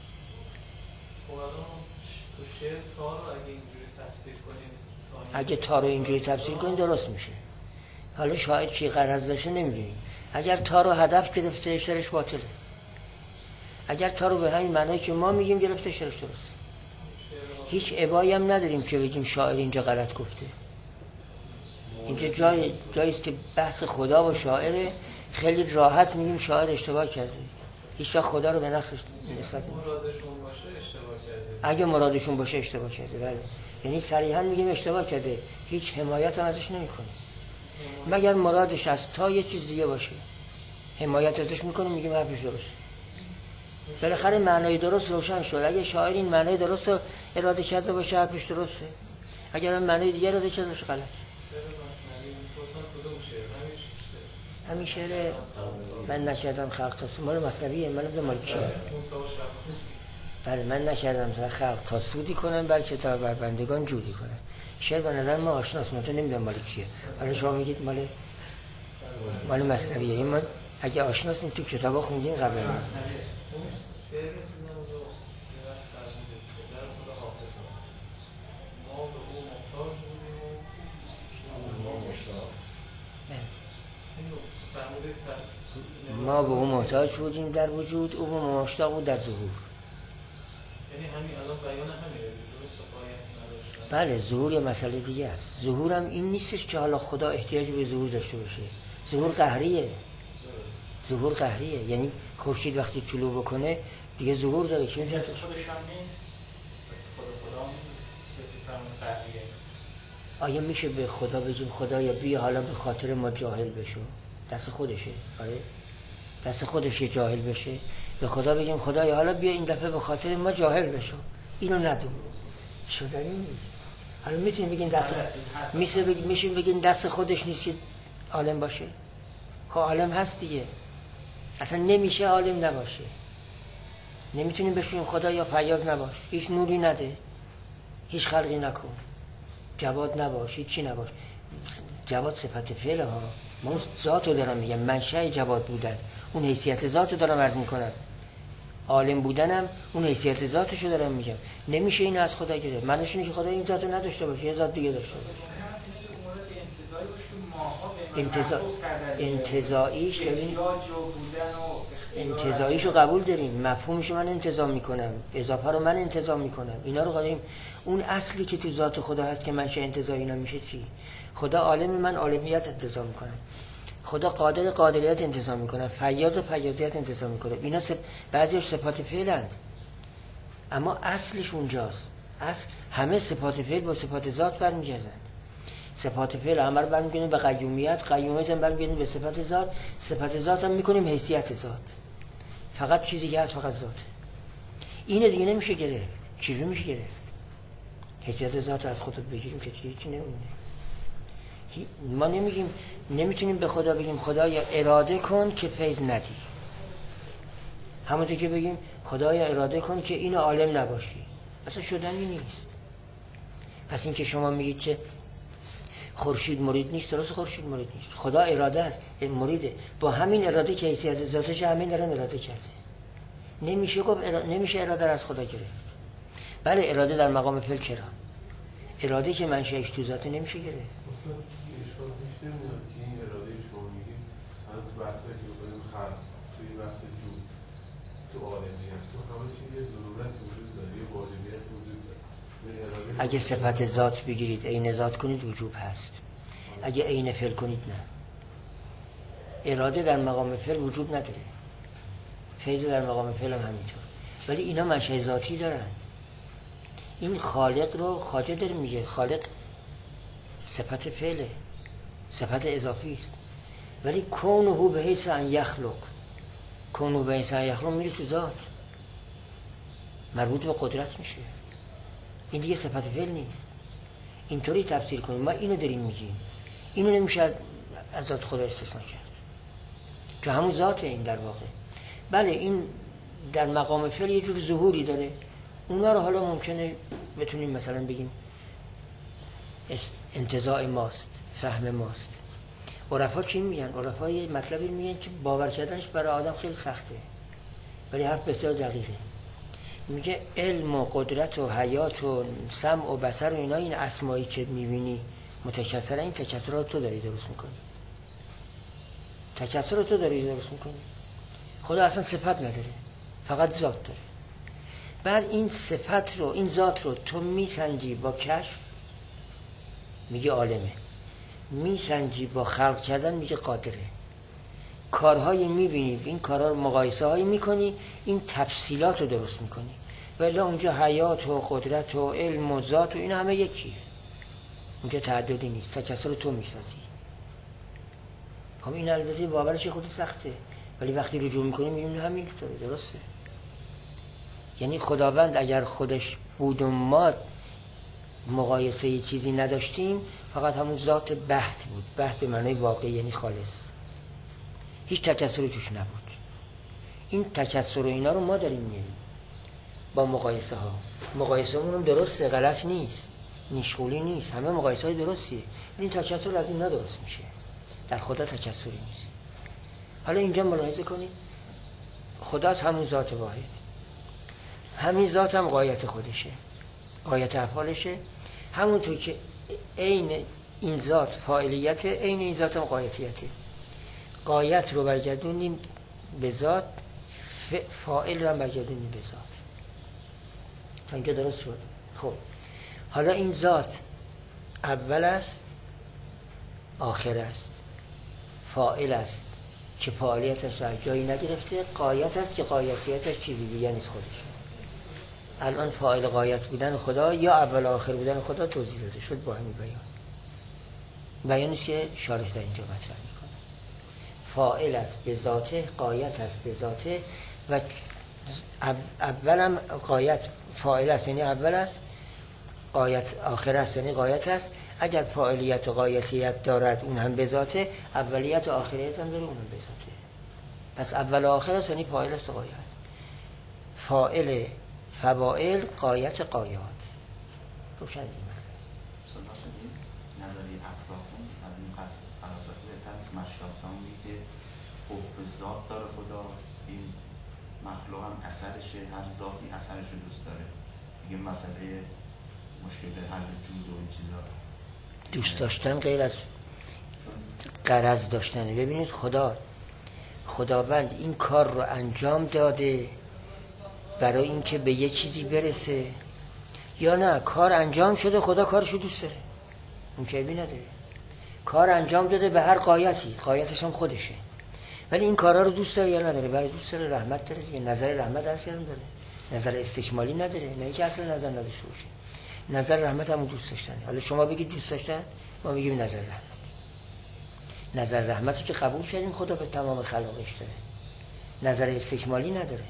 تو شعر تا رو اگه اینجوری تفسیر کنیم، اگه تا رو اینجوری تفسیر کنیم درست میشه. حالا شاید چی غرض داشته نمیدونیم. اگر تا رو هدف گرفته شرش باطله، اگر تا رو به همین معنی که ما میگیم گرفته شرش درست. هیچ ابایی هم نداریم که بگیم شاعر اینجا غلط گفته. اینجا جای جاییست که بحث خدا و شاعره، خیلی راحت میگیم شاعر اشتباه کرده. هیچ وقت خدا رو به نقص نسبت نمیدیم. مرادشون باشه اشتباه کرده. اگه مرادشون باشه اشتباه کرده، بله، یعنی صریحا میگیم اشتباه کرده، هیچ حمایت هم ازش نمیکنه، مگر مرادش از تا یه چیز دیگه باشه حمایت ازش میکنه، میگیم حرفش درست. بالاخره معنای درست روشن شد. اگه شاعر این معنای درست رو اراده کرده باشه حرفش درسته، اگر هم معنای دیگه اراده کرده باشه غلط. همین شعر من نکردم خلق تا سود، مال مثنویه، مال مالکیه. بله، من نکردم تا خلق تا سودی کنم، بلکه تا بر بندگان جودی کنم. شعر به نظر ما آشناست، من تو نمیدونم مالکیه. حالا شما میگید مال مال مثنویه. این من اگه آشناسیم تو کتابا خوندیم قبلا. ما به او محتاج بودیم در وجود، او به ما مشتاق بود در ظهور. بله ظهور یه مسئله دیگه است. ظهور هم این نیستش که حالا خدا احتیاج به ظهور داشته باشه. ظهور قهریه. ظهور قهریه، یعنی خورشید وقتی طلوع بکنه دیگه ظهور داره که اینجا خودش هم نیست، بس خود خدا هم قهریه. آیا میشه به خدا بگیم خدایا بیا حالا به خاطر ما جاهل بشو؟ دست خودشه. آره دست خودشه جاهل بشه. به خدا بگیم خدایا حالا بیا این دفعه به خاطر ما جاهل بشو. اینو ندو. شدنی نیست. حالا میتونیم بگین دست میشه بگیم میشه بگین دست خودش نیست که عالم باشه. خب عالم هست دیگه. اصلا نمیشه عالم نباشه. نمیتونیم بشیم خدایا فیاض نباش، هیچ نوری نده، هیچ خلقی نکن، جواد نباش، هیچ چی نباش. جواد صفت فعل ها. من ذاتو دارم میگم، منشأ جواد بودن، اون حیثیت ذاتو دارم عرض میکنم. عالم بودنم اون حیثیت ذاتشو دارم میگم. نمیشه اینو از خدا گرفت. معنیش اینه که خدا این ذاتو نداشته باشه، یه ذات دیگه داشته باشه. انتزاع انتزاعیش ببین انتزاعیشو قبول داریم، مفهومشو من انتزاع میکنم، اضافه رو من انتزاع میکنم، اینا رو قدیم. اون اصلی که تو ذات خدا هست که منشه انتزاعی نمیشه چی؟ خدا عالم، من عالمیت انتزاع میکنم. خدا قادر قادریت انتزاع میکنه، فیاض فیاضیت انتزاع میکنه. اینا سپ... بعضیش صفات فعلند، اما اصلش اونجاست. اصل همه صفات فعل با صفات ذات برمیگردند. صفات فعل همه رو برمیگردیم به قیومیت، قیومیت هم برمیگردیم به صفات ذات، صفات ذات هم میکنیم حیثیت ذات. فقط چیزی که هست فقط ذات. اینه دیگه نمیشه گرفت. چیزی میشه گرفت؟ حیثیت ذات از خودت بگیریم که چیزی نمونه. ما نمیگیم، نمیتونیم به خدا بگیم خدایا اراده کن که فیض ندی. همونطور که بگیم خدایا اراده کن که این عالم نباشی. اصلا شدنی نیست. پس این که شما میگید که خورشید مرید نیست، درست خورشید مرید نیست. خدا اراده است، مریده. با همین اراده که حیثیت ذاتش همین دارن اراده کرده. نمیشه گفت اراده، نمیشه اراده از خدا گرفت. بله اراده در مقام فعل چرا؟ اراده که منشأش تو ذات نمیشه گرفت. اصلا اشکال پیش نمیاد که این اراده شما میگید الان تو بحثی که بکنیم خلق، توی بحث جود، تو عالمیت، تو همه چیز یه ضرورت وجود داره، یه واجبیت وجود داره. اگه صفت ذات بگیرید عین ذات کنید وجوب هست، اگه عین فعل کنید نه. اراده در مقام فعل وجوب نداره، فیض در مقام فعل هم همینطور. ولی اینا منشأ ذاتی دارن. این خالق رو خاطر داره میگه، خالق صفت فعله، صفت اضافی است. ولی کونه به حیث ان یخلق، کونه به حیث ان یخلق میره تو ذات، مربوط به قدرت میشه. این دیگه صفت فعل نیست. اینطوری تفسیر کنیم. ما اینو داریم میگیم، اینو نمیشه از از ذات خدا استثناء کرد، که همون ذات این در واقع. بله این در مقام فعل یه جور ظهوری داره. اونا رو حالا ممکنه بتونیم مثلا بگیم انتزاع ماست، فهم ماست. عرفا چی میگن؟ عرفا یه مطلبی میگن که باور کردنش برای آدم خیلی سخته، ولی حرف بسیار دقیقه. میگه علم و قدرت و حیات و سمع و بصر و اینا، این اسمایی که میبینی متکثره، این تکثر رو تو داری درست میکنی، تکثر رو تو داری درست میکنی. خدا اصلا صفت نداره، فقط ذات داره. بعد این صفت رو، این ذات رو تو میسنجی با کشف، میگه عالمه. میسنجی با خلق کردن، میگه قادره. کارهایی میبینی، این کارها رو مقایسه هایی میکنی، این تفصیلات رو درست میکنی. ولی اونجا حیات و قدرت و علم و ذات و این همه یکیه، اونجا تعددی نیست. تکثر رو تو میسازی. خب این البته باورش خود سخته، ولی وقتی رجوع میکنی میبینی همین طوره، درسته. یعنی خداوند اگر خودش بود و ما مقایسه ی چیزی نداشتیم، فقط همون ذات بحت بود. بحت به معنی واقعی، یعنی خالص، هیچ تکثری توش نبود. این تکثر و اینا رو ما داریم میبینیم با مقایسه ها. مقایسه همون درسته، غلط نیست، نیشغولی نیست، همه مقایسه های درستیه. این تکثر از اینا درست میشه، در خدا تکثری نیست. حالا اینجا ملاحظه کنید، خدا از همون ذات واحد، همین ذات هم غایت خودشه، غایت افعالشه. همونطور که عین این ذات فاعلیته، عین این ذات هم غایتیته. غایت رو برگردونیم به ذات، فاعل رو هم برگردونیم به ذات. تا اینجا درست شد؟ خب حالا این ذات اول است، آخر است، فاعل است که فاعلیتش را جایی نگرفته، غایت است که غایتیتش چیزی دیگه نیست خودش. الان فاعل غایت بودن خدا یا اول آخر بودن خدا توضیح داده شد با همین بیان. بیانی است که شارح در اینجا مطرح میکنه. فاعل است به ذاته، غایت است به ذاته و اولم غایت فاعل است یعنی اول است، غایت آخر است یعنی غایت است. اگر فاعلیت و غایتیت دارد اون هم به ذاته، اولیت و آخریت هم داره اون هم به ذاته. پس اول و آخر است یعنی فاعل است و غایت. فاعل فواعل، غایت غایات. روشن دیگه نظریه افلاطون از این فلسفه بهتر نیست مشروط میگه که حب ذات داره خدا، این مخلوق هم اثرشه، هر ذاتی اثرش رو دوست داره. میگه مسئله مشکل حل جود و این چیزا دوست داشتن غیر از غرض داشتنه. ببینید خدا خداوند این کار رو انجام داده برای اینکه به یه چیزی برسه، یا نه کار انجام شده خدا کارشو دوست داره، اون که بی نداره. کار انجام داده به هر غایتی، غایتش هم خودشه، ولی این کارا رو دوست داره یا نداره؟ برای دوست داره، رحمت داره دیگه. نظر رحمت اصلا داره، نظر استکمالی نداره، نه اینکه اصلا نظر نداشته باشه. نظر رحمت هم دوست داشتنه. حالا شما بگید دوست داشتن، ما میگیم نظر رحمت. نظر رحمت رو که قبول کردیم خدا به تمام خلقش داره، نظر استکمالی نداره.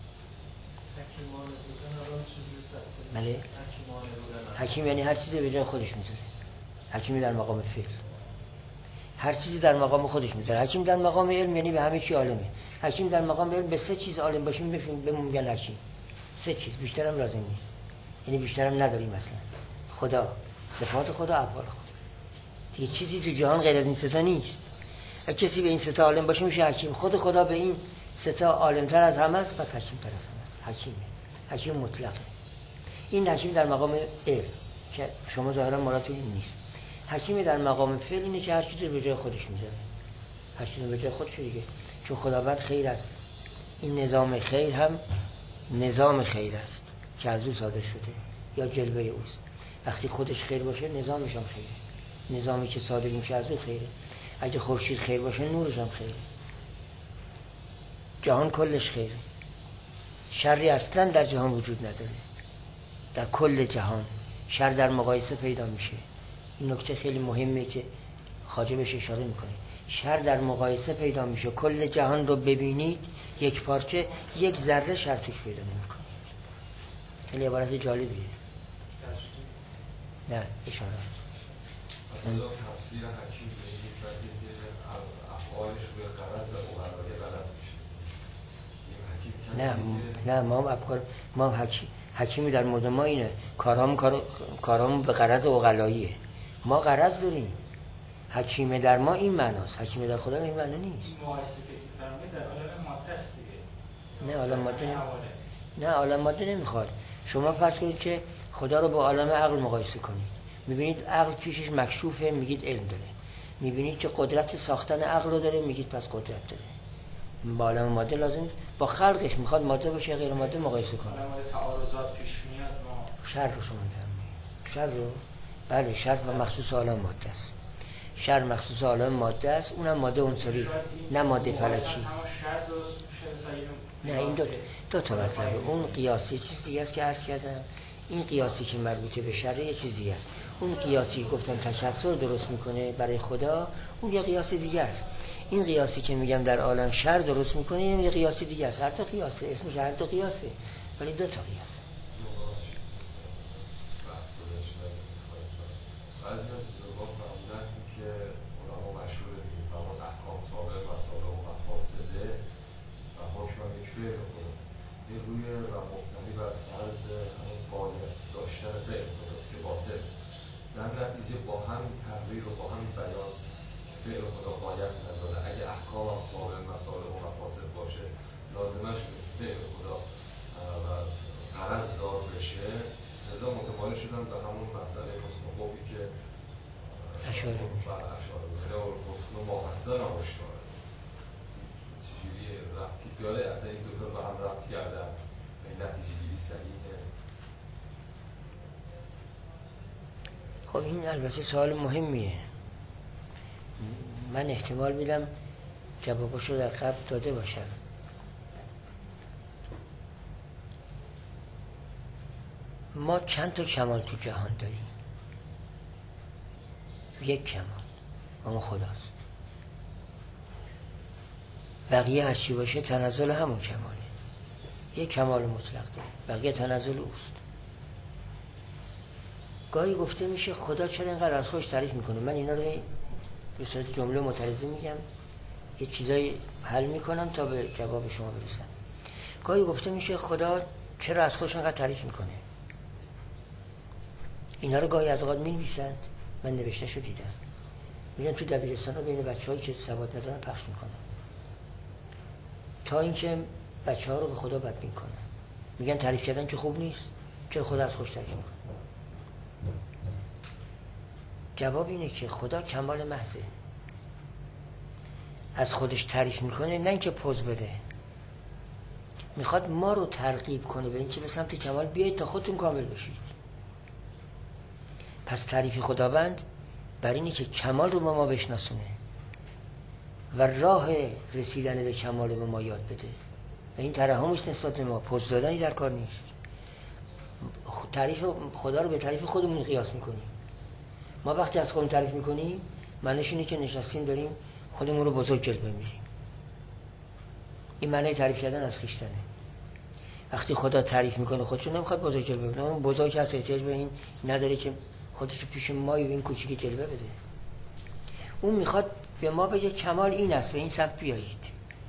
بله، حکیم یعنی هر چیزی به جای خودش میذاره. حکیمی در مقام فعل، هر چیزی در مقام خودش میذاره. حکیم در مقام علم یعنی به همه چی عالمه. حکیم در مقام علم به سه چیز عالم باشیم بهمون میگن حکیم. سه چیز، بیشتر هم لازم نیست، یعنی بیشتر هم نداریم. مثلا خدا، صفات خدا، افعال خدا، دیگه چیزی تو جهان غیر از این سه تا نیست. اگه کسی به این سه تا عالم باشه میشه حکیم. خود خدا به این سه تا عالم‌تر از همه است، پس حکیم تر از همه است. حکیمه، حکیم مطلقه. این حکیم در مقام علم که شما ظاهرا مراد این نیست. حکیم در مقام فعل اینه که هر چیزی به جای خودش میذاره، هر چیزی به جای خودش دیگه. چون خداوند خیر است، این نظام خیر هم نظام خیر است که از او صادر شده یا جلوه اوست. وقتی خودش خیر باشه نظامش هم خیره، نظامی که صادر میشه از او خیره. اگه خورشید خیر باشه نورش هم خیره، جهان کلش خیره. شری اصلا در جهان وجود نداره، در کل جهان شر در مقایسه پیدا میشه. این نکته خیلی مهمه که خواجه بهش اشاره میکنه. شر در مقایسه پیدا میشه. کل جهان رو ببینید یک پارچه، یک ذره شر توش پیدا نمیکنید. خیلی عبارت جالبیه. نه اشارات مثلا تفسیر حکیم به این کسی که افعالش روی غرض و اوغلای غلط میشه. نه نه ما هم افکار ما هم حکیم حکیمی در مورد ما اینه، کارام کار کارام به غرض اوغلاییه. ما غرض داریم. حکیم در ما این معناست، حکیم در خدا این معنی نیست. مقایسه که فرمایید در عالم ماده است دیگه. نه عالم ماده نه. نه عالم ماده نمیخواد. شما فرض کنید که خدا رو با عالم عقل مقایسه کنید. میبینید عقل پیشش مکشوفه، میگید علم داره. میبینید که قدرت ساختن عقل رو داره، میگید پس قدرت داره. با عالم ماده لازم نیست. با خلقش میخواد ماده باشه غیر ماده مقایسه کنه. عالم ماده تعارضات پیش میاد. ما شر رو شما میفهمید. شر رو بله، شر و مخصوص عالم ماده است. شر مخصوص عالم ماده است، اونم ماده عنصری نه ماده فلکی. نه این دو دو تا مطلبه. اون قیاسی چیز دیگه است که عرض کردم. این قیاسی که مربوطه به شر یه چیز دیگه است. اون قیاسی که گفتم تکثر درست میکنه برای خدا، اون یه قیاس دیگه است. این قیاسی که میگم در عالم شر درست میکنه این یه قیاس دیگه است. هر تا قیاسه، اسمش هر تا قیاسه، ولی دو تا قیاسه. بعضی از بزرگان فرمودن که علما مشهور دیگه فرمان احکام تابع مسائل و مفاسده و حکم هم یک فعل خداست. این روی و مبتنی بر فرض همون باید داشتن فعل خداست که باطل. در نتیجه با همین تحریر و با همین بیان فعل خدا باید نداره. اگه احکام هم تابع مسائل و مفاسد باشه لازمش فعل خدا و غرض دار بشه. لذا متمایل شدن به همون مسئله حسن و خوبی که اشاره میشه. اشاره میشه. و حسن و محسن هم اشاره. چجوری ربطی داره؟ از این دوتا به هم ربط کردن. این نتیجه گیری صحیحه. خب این البته سوال مهمیه. من احتمال میدم جوابشو در قبل داده باشم. ما چند تا کمال تو جهان داریم؟ یک کمال، اما خداست. بقیه از چی باشه تنزل همون کماله. یک کمال مطلق داریم، بقیه تنزل اوست. گاهی گفته میشه خدا چرا اینقدر از خودش تعریف میکنه؟ من اینا رو به صورت جمله مترجم میگم، یه چیزایی حل میکنم تا به جواب شما برسم. گاهی گفته میشه خدا چرا از خودش اینقدر تعریف میکنه؟ اینا رو گاهی از اوقات می‌نویسن، من نوشته شو دیدم، میرن تو دبیرستان‌ها بین بچه‌هایی که سواد ندارن پخش میکنن تا اینکه بچه‌ها رو به خدا بدبین کنن. میگن تعریف کردن که خوب نیست، چرا خدا از خودش تعریف میکنه؟ جواب اینه که خدا کمال محضه، از خودش تعریف میکنه، نه اینکه پوز بده. میخواد ما رو ترغیب کنه به اینکه به سمت کمال بیایید تا خودتون کامل بشید. پس تعریف خداوند بر اینه که کمال رو به ما بشناسونه و راه رسیدن به کمال به ما یاد بده و این ترحمش نسبت به ما، پوز دادنی در کار نیست. تعریف خدا رو به تعریف خودمون قیاس میکنیم. ما وقتی از خودمون تعریف میکنیم معنیش اینه که نشستیم داریم خودمون رو بزرگ جلوه میدیم. این معنی تعریف کردن از خویشتنه. وقتی خدا تعریف میکنه خودش نمیخواد بزرگ جلوه بده، اون بزرگ هست، احتیاج به این نداره که خودش پیش ما و این کوچیکی جلوه بده. اون میخواد به ما بگه کمال این است، به این سمت بیایید.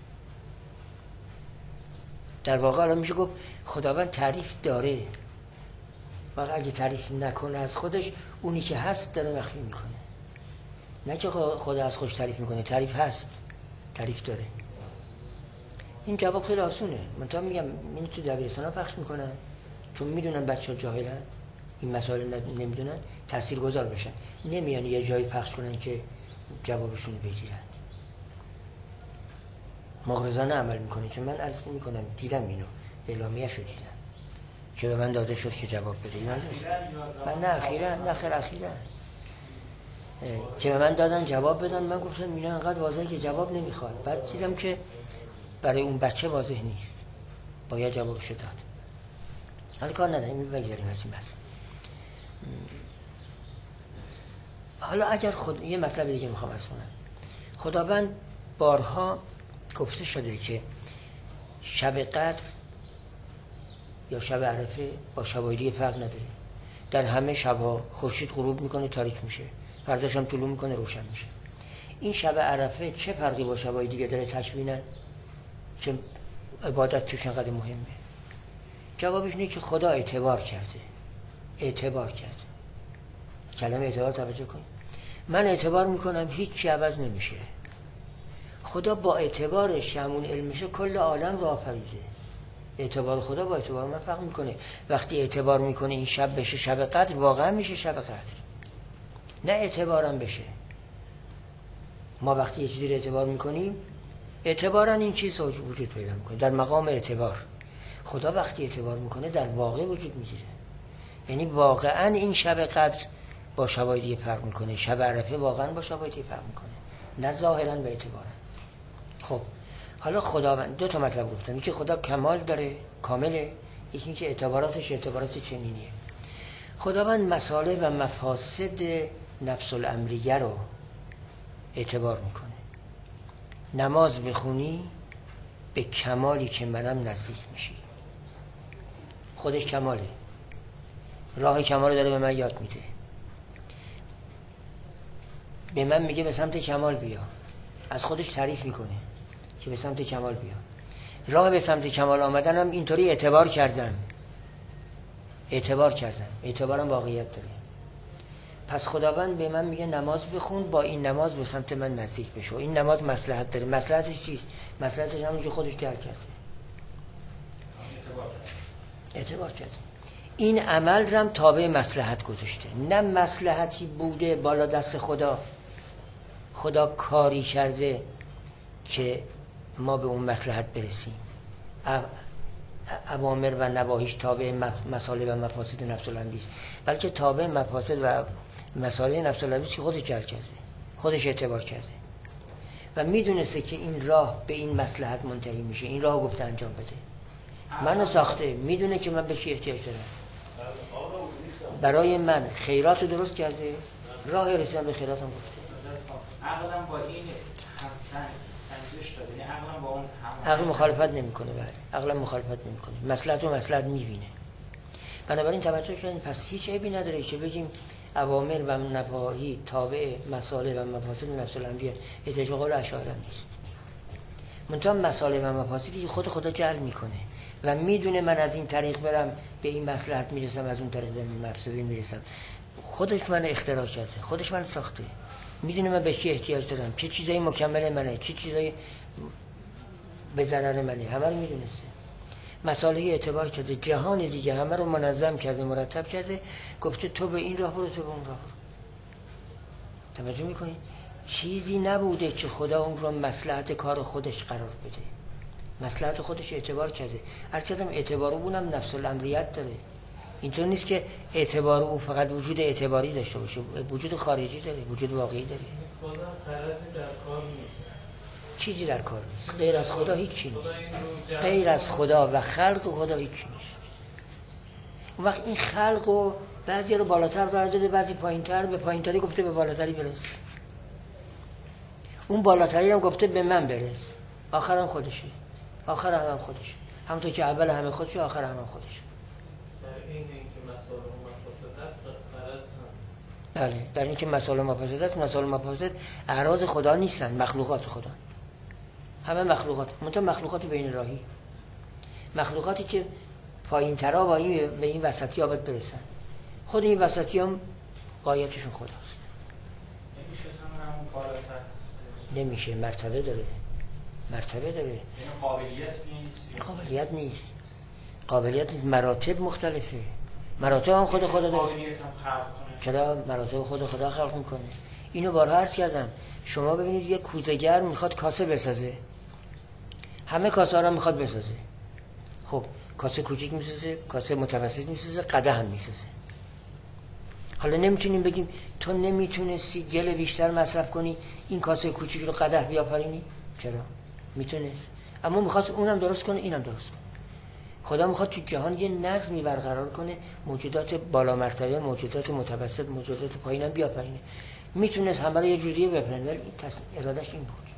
در واقع الان میشه گفت خداوند تعریف داره، وقت اگه تعریف نکنه از خودش، اونی که هست داره مخفی میکنه. نه که خدا از خودش تعریف میکنه، تعریف هست، تعریف داره. این جواب خیلی آسونه. من تا میگم این تو دبیرستان ها پخش میکنن چون میدونن بچه ها جاهلن، این مسائل نمیدونن، تأثیر گذار بشن، نمیان یه جایی پخش کنن که جوابشون رو بگیرن. مغرضانه عمل میکنه. چون من عرض میکنم دیدم اینو، اعلامیه شو دیدم که به من داده شد که جواب بده. من نه اخیرا نه خیر اخیرا که به من دادن جواب بدن، من گفتم اینا انقدر واضحه که جواب نمیخواد. بعد دیدم که برای اون بچه واضح نیست، باید جوابشو داد. حالا کار نداریم، این بگذاریم از این بس. حالا اگر خود یه مطلب دیگه میخوام عرض کنم. خداوند بارها گفته شده که شب قدر یا شب عرفه با شبای دیگه فرق نداره. در همه شبها خورشید غروب میکنه تاریک میشه، فرداش هم طلوع میکنه روشن میشه. این شب عرفه چه فرقی با شبای دیگه داره تکوینن که عبادت توش انقدر مهمه؟ جوابش اینه که خدا اعتبار کرده. اعتبار کرده. کلمه اعتبار توجه کنید. من اعتبار میکنم هیچی عوض نمیشه. خدا با اعتبارش همون علمشه کل عالم رو آفریده. اعتبار خدا با اعتبار من فرق میکنه. وقتی اعتبار میکنه این شب بشه شب قدر، واقعا میشه شب قدر. نه اعتبارم بشه. ما وقتی یه چیزی رو اعتبار میکنیم، اعتبارا این چیز وجود پیدا میکنه در مقام اعتبار. خدا وقتی اعتبار میکنه در واقع وجود میگیره. یعنی واقعا این شب قدر با شبای دیگه فرق میکنه، شب عرفه واقعا با شبای دیگه فرق میکنه، نه ظاهرا به اعتبارا. خب حالا خداوند دو تا مطلب گفتم، یکی خدا کمال داره، کامله، یکی اینکه اعتباراتش اعتبارات چنینیه. خداوند مصالح و مفاسد نفس الامریه رو اعتبار میکنه. نماز بخونی به کمالی که منم نزدیک میشی. خودش کماله، راه کمال داره به من یاد میده، به من میگه به سمت کمال بیا، از خودش تعریف میکنه که به سمت کمال بیا. راه به سمت کمال آمدنم اینطوری اعتبار کردم اعتبار کردم اعتبارم واقعیت داره. پس خداوند به من میگه نماز بخون، با این نماز به سمت من نزدیک بشو. این نماز مصلحت داره. مصلحتش چیست؟ مصلحتش همون که خودش درک کرده، اعتبار کرده. این عمل رم تابع مصلحت گذاشته، نه مصلحتی بوده بالا دست خدا. خدا کاری کرده که ما به اون مصلحت برسیم. اوامر و نواهیش تابع مصالح و مفاسد نفس الامری است، بلکه تابع مفاسد و مسائل نفس الامر که خودش جل کرده، خودش اعتبار کرده و میدونسته که این راه به این مصلحت منتهی میشه، این راه گفته انجام بده. منو ساخته، میدونه که من به چی احتیاج دارم. برای من خیرات رو درست کرده، راه رسیدن به خیراتم گفته. عقلم با این هم سنجش داده، یعنی عقلم با اون هم عقل مخالفت نمیکنه. بله، عقل مخالفت نمیکنه، مصلحت و مصلحت میبینه. بنابراین توجه کنید، پس هیچ عیبی نداره که بگیم اوامر و نواهی تابع مصالح و مفاسد نفس الامر. احتیاج به قول اشاعره نیست. منتها مصالح و مفاسدی خود خدا جعل میکنه و میدونه من از این طریق برم به این مصلحت میرسم، از اون طریق به این مفسده میرسم. خودش من اختراع کرده، خودش من ساخته، میدونه من به چی احتیاج دارم، چه چیزایی مکمل منه، چه چیزایی به ضرر منه، همه رو میدونسته. مصالح اعتبار کرده، جهان دیگه همه رو منظم کرده، مرتب کرده، گفته تو به این راه برو، تو به اون راه برو. توجه میکنی؟ چیزی نبوده که خدا اون رو مصلحت کار خودش قرار بده، مصلحت خودش اعتبار کرده. از کردم اعتبار اونم نفس الامریت داره. اینطور نیست که اعتبار او فقط وجود اعتباری داشته باشه، وجود خارجی داره، وجود واقعی داره. بازم قرضی در کار نیست، چیزی در کار نیست، غیر از خدا هیچی نیست. غیر از خدا و خلق و خدا هیچی نیست. اون وقت این خلق و بعضی رو بالاتر قرار داده، بعضی پایینتر، به پایینتری گفته به بالاتری برس، اون بالاتری رو گفته به من برس، آخرم خودشه، آخر هم, هم خودشه، همونطور که اول همه خودشه، آخر هم, هم خودشه. در این اینکه مصالح و مفاسد هست قرض هست. بله، در این که مصالح و مفاسد هست. مصالح و مفاسد اعراض خدا نیستن، مخلوقات خدا. همه مخلوقات، منتها مخلوقات بین راهی، مخلوقاتی که پایین ترا با این به این وسطی آباد برسن. خود این وسطی هم غایتشون خداست. نمیشه، مرتبه داره، مرتبه داره. قابلیت نیست. قابلیت نیست. قابلیت نیست. مراتب مختلفه. مراتب هم خود خدا داره. قابلیت هم خلق کنه. چرا مراتب خود خدا خلق میکنه؟ اینو بارها عرض کردم. شما ببینید یک کوزه‌گر میخواد کاسه بسازه، همه کاسه ها رو میخواد بسازه. خب کاسه کوچیک میسازه، کاسه متوسط میسازه، قدح هم میسازه. حالا نمیتونیم بگیم تو نمیتونستی گل بیشتر مصرف کنی این کاسه کوچیک رو قدح بیافرینی؟ چرا؟ میتونست، اما میخواست اونم درست کنه اینم درست کنه. خدا میخواد تو جهان یه نظمی برقرار کنه، موجودات بالا مرتبه، موجودات متوسط، موجودات پایینم بیافرینه. میتونست همه رو یه جوریه بپرن، ولی این تصمیم ارادش این بود.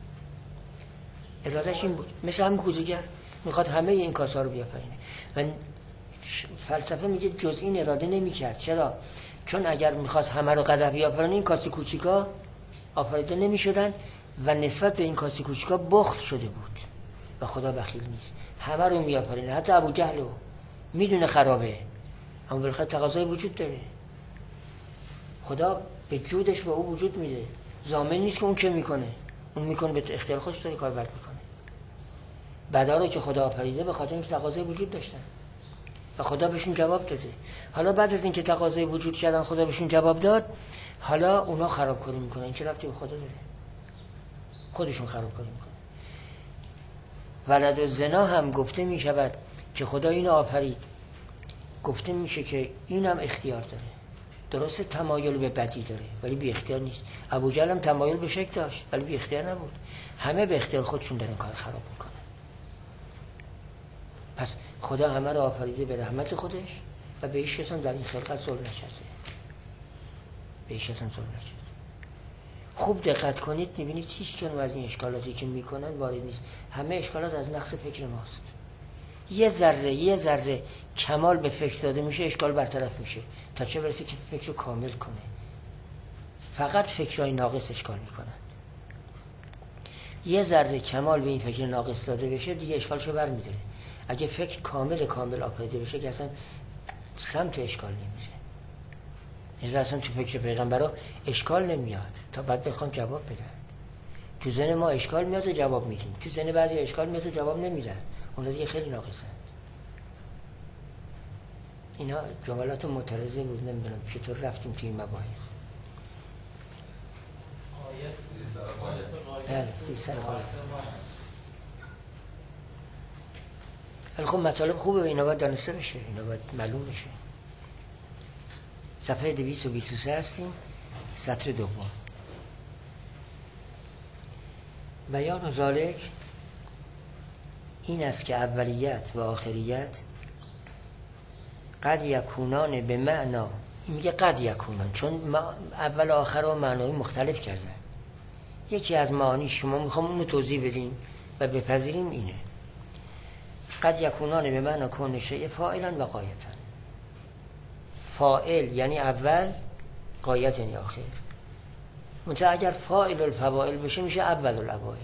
ارادش این بود. مثل همین کوزه‌گر میخواد همه این کاسه رو بیافرینه و فلسفه میگه جز این اراده نمیکرد. چرا؟ چون اگر میخواست همه رو قدح بیافرینه این کاسه کوچیکا آفریده نمیشدن و نسبت به این کاسه کوچیکا بخل شده بود و خدا بخیل نیست، همه رو میافرینه. حتی ابو جهل رو میدونه خرابه اما بالاخره تقاضای وجود داره. خدا به جودش به او وجود میده، ضامن نیست که اون چه میکنه، اون میکنه به اختیار خودش داره کار بد میکنه. بدا رو که خدا آفریده به خاطر اینکه تقاضای وجود داشتن و خدا بهشون جواب داده. حالا بعد از اینکه تقاضای وجود کردن خدا بهشون جواب داد، حالا اونا خرابکاری میکنن. این چه ربطی به خدا داره؟ خودشون خرابکاری میکنن. ولد و زنا هم گفته میشود که خدا اینو آفرید، گفته میشه که اینم اختیار داره. درسته تمایل به بدی داره ولی بی اختیار نیست. ابو جهل هم تمایل به شرک داشت ولی بی اختیار نبود. همه به اختیار خودشون دارن کار خراب میکنن. پس خدا همه رو آفریده به رحمت خودش و به هیچ کس هم در این خلقت ظلم نکرده. به هیچ کس هم ظلم نکرده. خوب دقت کنید میبینید هیچ کنون از این اشکالاتی که میکنن وارد نیست. همه اشکالات از نقص فکر ماست. یه ذره یه ذره کمال به فکر داده میشه اشکال برطرف میشه تا چه برسه که فکر رو کامل کنه. فقط فکرهای ناقص اشکال میکنن. یه ذره کمال به این فکر ناقص داده بشه دیگه اشکالشو برمیداره. اگه فکر کامل کامل آفریده بشه که اصلا سمت اشکال نمیره. یعنی اصلا تو فکر پیغمبرا اشکال نمیاد تا بعد بخوان جواب بدن. تو ذهن ما اشکال میاد و جواب میدیم، تو ذهن بعضی اشکال میاد و جواب نمیدن. اونا دیگه خیلی ناقصن. اینا جملات معترضه بود، نمیدونم چطور رفتیم توی این مباحث. بله سیستم خواست. ولی خب مطالب خوبه، اینا باید دانسته بشه، اینا باید معلوم بشه. صفحه دویست و بیست و سه هستیم، سطر دوم. بیان ذالک این است که اولیت و آخریت قد یکونان به معنا، این میگه قد یکونان چون اول و آخر رو معنای مختلف کردن. یکی از معانی شما میخوام اونو توضیح بدیم و بپذیریم اینه. قد یکونان به معنا کون شیء فاعلا و غایتا. فاعل یعنی اول، غایت یعنی آخر. منتها اگر فاعل الفواعل بشه میشه اول الاوائل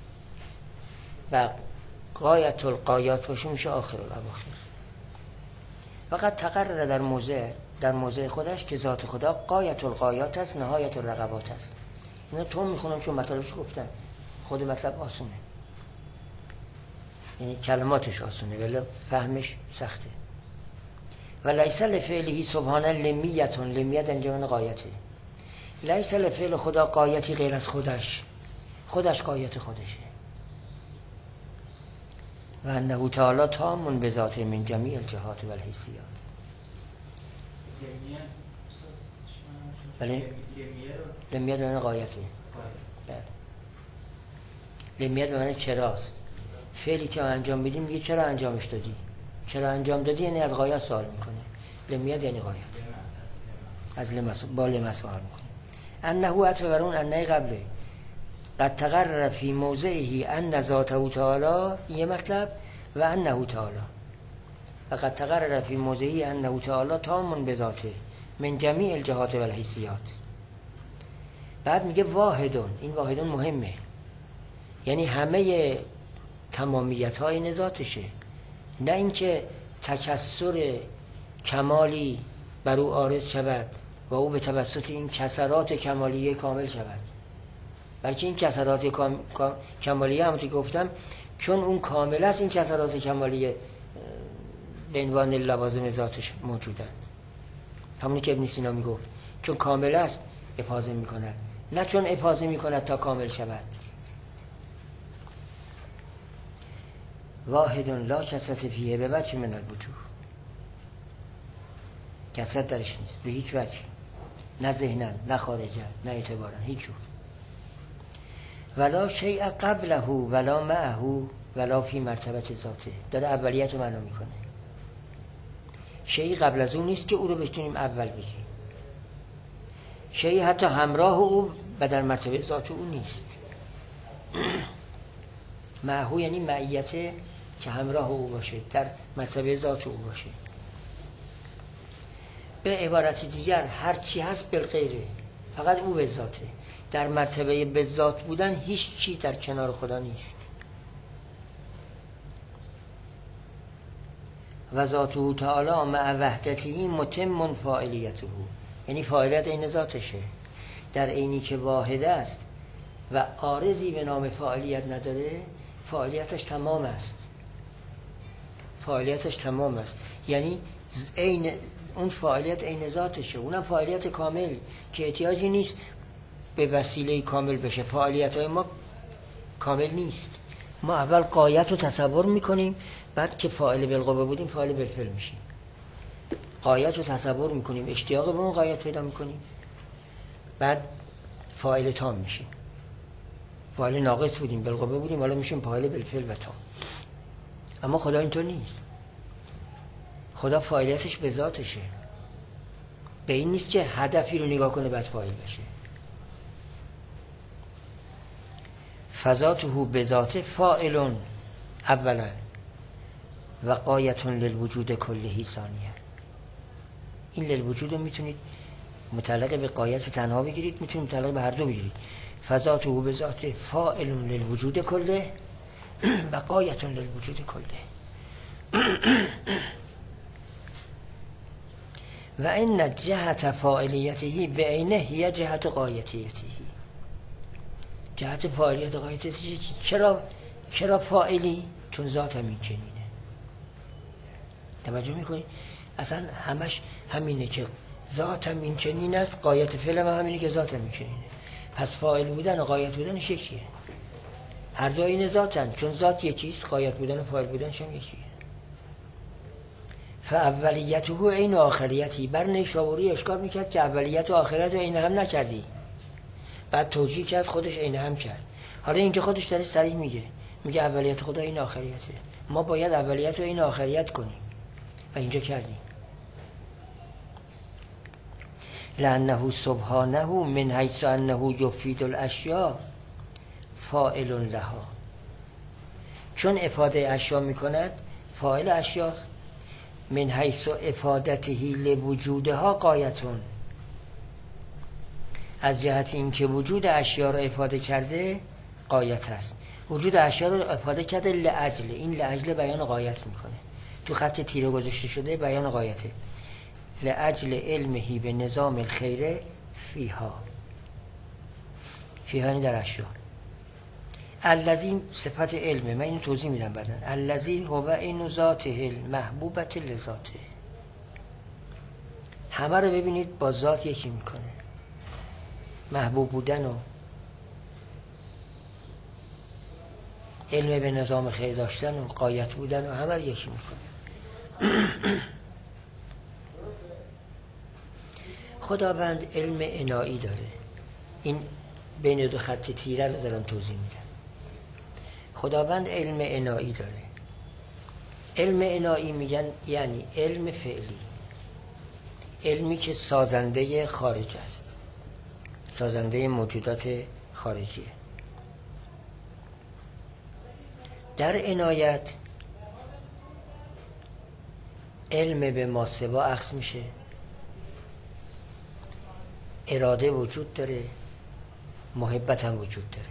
و غایت الغایات باشه میشه آخر الاواخر. فقط تقرر در موضع در موضع خودش که ذات خدا غایت الغایات است، نهایت الرغبات است. اینا تو میخونم چون مطلبش گفتم، خود مطلب آسونه، یعنی کلماتش آسونه ولی فهمش سخته. و لیس لفعله سبحانه لمیت، لمیت انجام غایته. لیس لفعل خدا غایتی غیر از خودش، خودش غایت خودشه. و انه تعالی تام بذات من جمیع الجهات و الحیثیات. بله لمیت معنی غایته. بله لمیت معنی چراست. فعلی که انجام بدیم میگه چرا انجامش دادی، چرا انجام دادی، یعنی از غایت سوال میکنه. لمیت یعنی غایت، از لمس با لمس سوال میکنه. انه عطف بر اون انه قبله قد تقرر فی موضعه ان ذاته تعالی، یه مطلب، و انه تعالی و قد تقرر فی موضعه انه تعالی تام بذاته من جمیع الجهات و الحیثیات. بعد میگه واحدون، این واحدون مهمه، یعنی همه تمامیت های ذاتشه، نه اینکه تکثر کمالی بر او عارض شود و او به توسط این کسرات کمالیه کامل شود، بلکه این کسرات کام... کمالیه همونطور که گفتم چون اون کامل است، این کسرات کمالیه به عنوان لوازم ذاتش موجودند. همونی که ابن سینا میگفت چون کامل است افاضه میکند، نه چون افاضه میکند تا کامل شود. واحد لا کسرت فیه به وجه من الوجوه، کسرت درش نیست به هیچ وجه، نه ذهنا نه خارجا نه اعتبارا، هیچ جور. ولا شیء قبله ولا معه ولا فی مرتبت ذاته، داره اولیت رو معنا میکنه. شیء قبل از اون نیست که او رو بتونیم اول بگیم، شیء حتی همراه او و در مرتبه ذات او نیست. معه یعنی معیت که همراه او باشه، در مرتبه ذات او باشه. به عبارت دیگر هر چی هست بالغیره، فقط او به ذاته. در مرتبه به ذات بودن هیچ چی در کنار خدا نیست. و ذاته تعالی مع وحدته متم فاعلیته، یعنی فاعلیت این ذاتشه، در عینی که واحد است و عارضی به نام فاعلیت نداره، فاعلیتش تمام است. فاعلیتش تمام است یعنی عین اون فاعلیت عین ذاتشه، اونم فاعلیت کامل که احتیاجی نیست به وسیله کامل بشه. فاعلیت های ما کامل نیست، ما اول غایت رو تصور میکنیم، بعد که فاعل بالقوه بودیم فاعل بالفعل میشیم. غایت رو تصور میکنیم، اشتیاق به اون غایت پیدا میکنیم، بعد فاعل تام میشیم. فاعل ناقص بودیم بالقوه بودیم، حالا میشیم فاعل بالفعل و تام. اما خدا اینطور نیست. خدا فاعلیتش به ذاتشه، به این نیست که هدفی رو نگاه کنه بعد فاعل بشه. فذاته به ذات فاعلون اولا و غایت للوجود کله ثانیه. این للوجود رو میتونید متعلق به غایت تنها بگیرید، میتونید متعلق به هر دو بگیرید. فذاته به ذات فاعلون للوجود کله و غایت للوجود کله. و ان جهت فاعلیته به عینه هی جهت غایتیته. جهت فاعلیت غایتیته چرا چرا فاعلی؟ چون ذات همین چنینه. توجه میکنید؟ اصلا همش همینه که ذات همین چنین است، غایت فعل هم همینه که ذات همین چنینه. پس فاعل بودن و غایت بودنش یکیه، هر دو این ذاتن، چون ذات یکیست، غایت بودن و فاعل بودنش هم یکیه. فاولیته این آخریتی. بر نیشابوری اشکال میکرد که اولیت و آخریت رو این هم نکردی، بعد توجیه کرد خودش این هم کرد. حالا اینجا خودش داره صریح میگه، میگه اولیت خدا این آخریته، ما باید اولیت و این آخریت کنیم و اینجا کردیم. لأنه سبحانه من حیث انه یفید الاشیاء فاعل لها، چون افاده اشیا میکند فاعل اشیاست. من حیث افادته لوجودها غایتون، از جهت اینکه وجود اشیا را افاده کرده غایت است. وجود اشیا را افاده کرده لاجل، این لاجل بیان غایت میکنه، تو خط تیره گذاشته شده بیان غایته. لاجل علمه به نظام الخیر فیها، فیها یعنی در اشیا. الذی صفت علمه، من اینو توضیح میدم بعداً. الذی هو عین ذاته المحبوبه لذاته، همه رو ببینید با ذات یکی میکنه، محبوب بودن و علم به نظام خیر داشتن و غایت بودن و همه رو یکی میکنه. خداوند علم عنایی داره، این بین دو خط تیره رو دارم توضیح میدم. خداوند علم عنایی داره. علم عنایی میگن یعنی علم فعلی، علمی که سازنده خارج است، سازنده موجودات خارجیه. در عنایت علم به ماسوا اخذ میشه، اراده وجود داره، محبت هم وجود داره.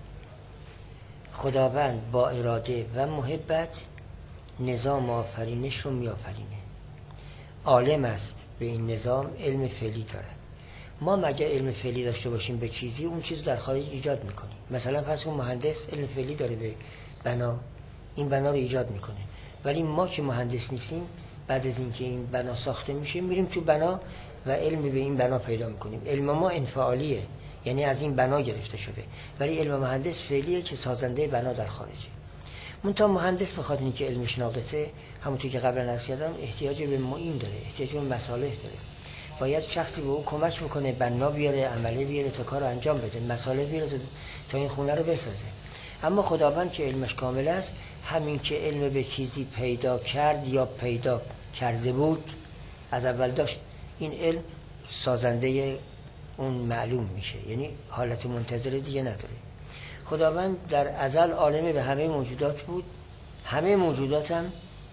خداوند با اراده و محبت نظام آفرینش رو می آفرینه، عالم است به این نظام، علم فعلی داره. ما مگه علم فعلی داشته باشیم به چیزی، اون چیز در خارج ایجاد میکنیم. مثلا پس اون مهندس علم فعلی داره به بنا، این بنا رو ایجاد میکنه، ولی ما که مهندس نیستیم بعد از اینکه این بنا ساخته میشه میریم تو بنا و علم به این بنا پیدا میکنیم. علم ما انفعالیه، یعنی از این بنا گرفته شده، ولی علم مهندس فعلیه که سازنده بنا در خارجه. منتها مهندس بخاطر اینکه علمش ناقصه، همونطور که قبلا عرض کردم، احتیاج به معین داره، احتیاج به مصالح داره. باید شخصی به او کمک بکنه، بنا بیاره، عمله بیاره تا کار رو انجام بده، مصالح بیاره تا این خونه رو بسازه. اما خداوند که علمش کامل است، همین که علم به چیزی پیدا کرد یا پیدا کرده بود، از اول داشت، این علم سازنده اون معلوم میشه، یعنی حالت منتظر دیگه نداره. خداوند در ازل عالم به همه موجودات بود، همه موجودات هم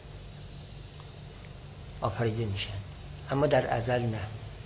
آفریده میشن، اما در ازل نه.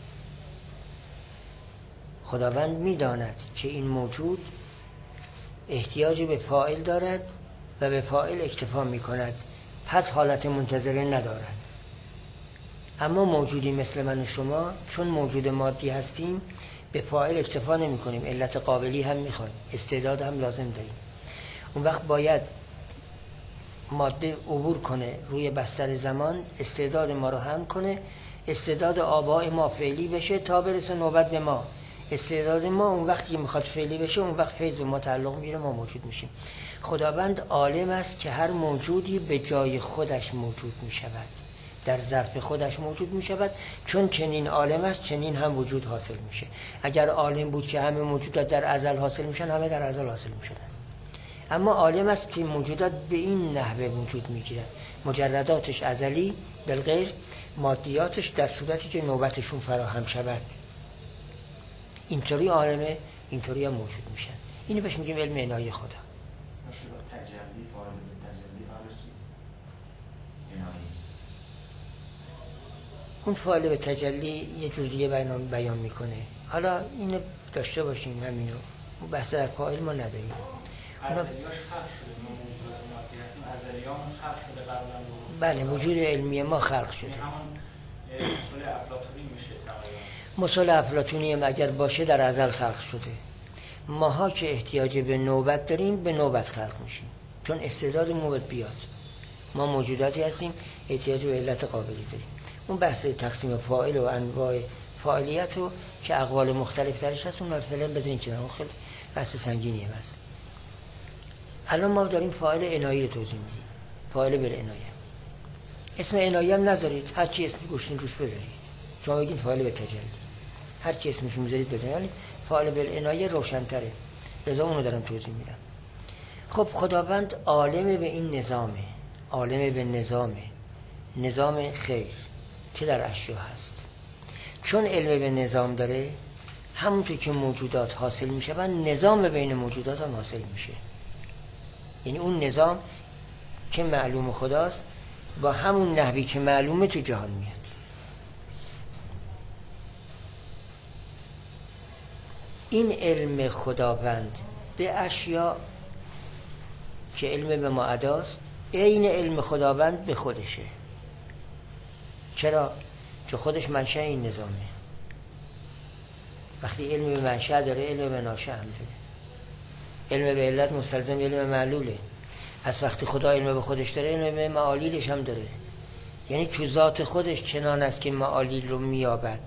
خداوند میداند که این موجود احتیاج به فاعل دارد و به فاعل اکتفا میکند، پس حالت منتظره ندارد. اما موجودی مثل من و شما چون موجود مادی هستیم به فاعل اکتفا نمی کنیم، علت قابلی هم میخوایم، استعداد هم لازم داریم. اون وقت باید ماده عبور کنه روی بستر زمان، استعداد ما رو هم کنه، استعداد آباء ما فعلی بشه تا برسه نوبت به ما. استعداد ما اون وقتی که میخواد فعلی بشه، اون وقت فیض به ما تعلق میگیره، ما موجود میشیم. خداوند عالم است که هر موجودی به جای خودش موجود میشود، در ظرف خودش موجود می شود. چون چنین عالم است چنین هم وجود حاصل میشه. اگر عالم بود که همه موجودات در ازل حاصل میشن، همه در ازل حاصل میشن. اما عالم است که موجودات به این نحوه وجود میگیرن، مجرداتش ازلی، بالغیر مادیاتش در صورتی که نوبتشون فراهم شود. اینطوری عالمه، اینطوری هم موجود میشن. اینو بهش میگیم علم عنایی خدا. تجلی فاعل تجلی عارضی عنایی، اون فاعل به تجلی یه جور دیگه بیان بیان میکنه. حالا اینو داشته باشیم، همینو بحث در فاعل ما نداریم. ازلیاش خلق شده، ما موجودات مادی هستیم، ازلیام خلق شده قبلا. بله، وجود علمی ما خلق شده. همون اصول افلاطونی میشه تقریبا. مثال افلاطونی هم اگر باشه در ازل خلق شده. ماها که احتیاج به نوبت داریم به نوبت خلق میشیم، چون استعداد نوبت بیاد. ما موجوداتی هستیم احتیاج به علت قابلی داریم. اون بحث تقسیم فاعل و انواع فاعلیت رو که اقوال مختلف درش هست، اون فعلا بزنین کنار، خیلی بحث سنگینیه. بس الان ما داریم فاعل عنایی رو توضیح میدیم، فاعل بالعنایه. اسم عنایه هم نذارید، هر چی اسم گوشتین روش بذارید. شما بگید فاعل به تجلی، هر چی اسمشون میذارید بذارید، ولی فاعل بالعنایه روشن‌تره. لذا اونو دارم توضیح میدم. خب خداوند عالم به این نظامه، عالم به نظامه، نظام خیر که در اشیا هست. چون علم به نظام داره، همونطور که موجودات حاصل میشه و نظام بین موجودات هم حاصل میشه. یعنی اون نظام که معلوم خداست با همون نحوی که معلومه تو جهان میاد. این علم خداوند به اشیا که علم به معداست، عین علم خداوند به خودشه. چرا؟ چون خودش منشأ این نظامه. وقتی علم به منشأ داره، علم به ناشئ هم داره. علم به علت مستلزم علم معلوله. پس وقتی خدا علم به خودش داره، علم به معالیلش هم داره. یعنی تو ذات خودش چنان است که معالیل رو میابد.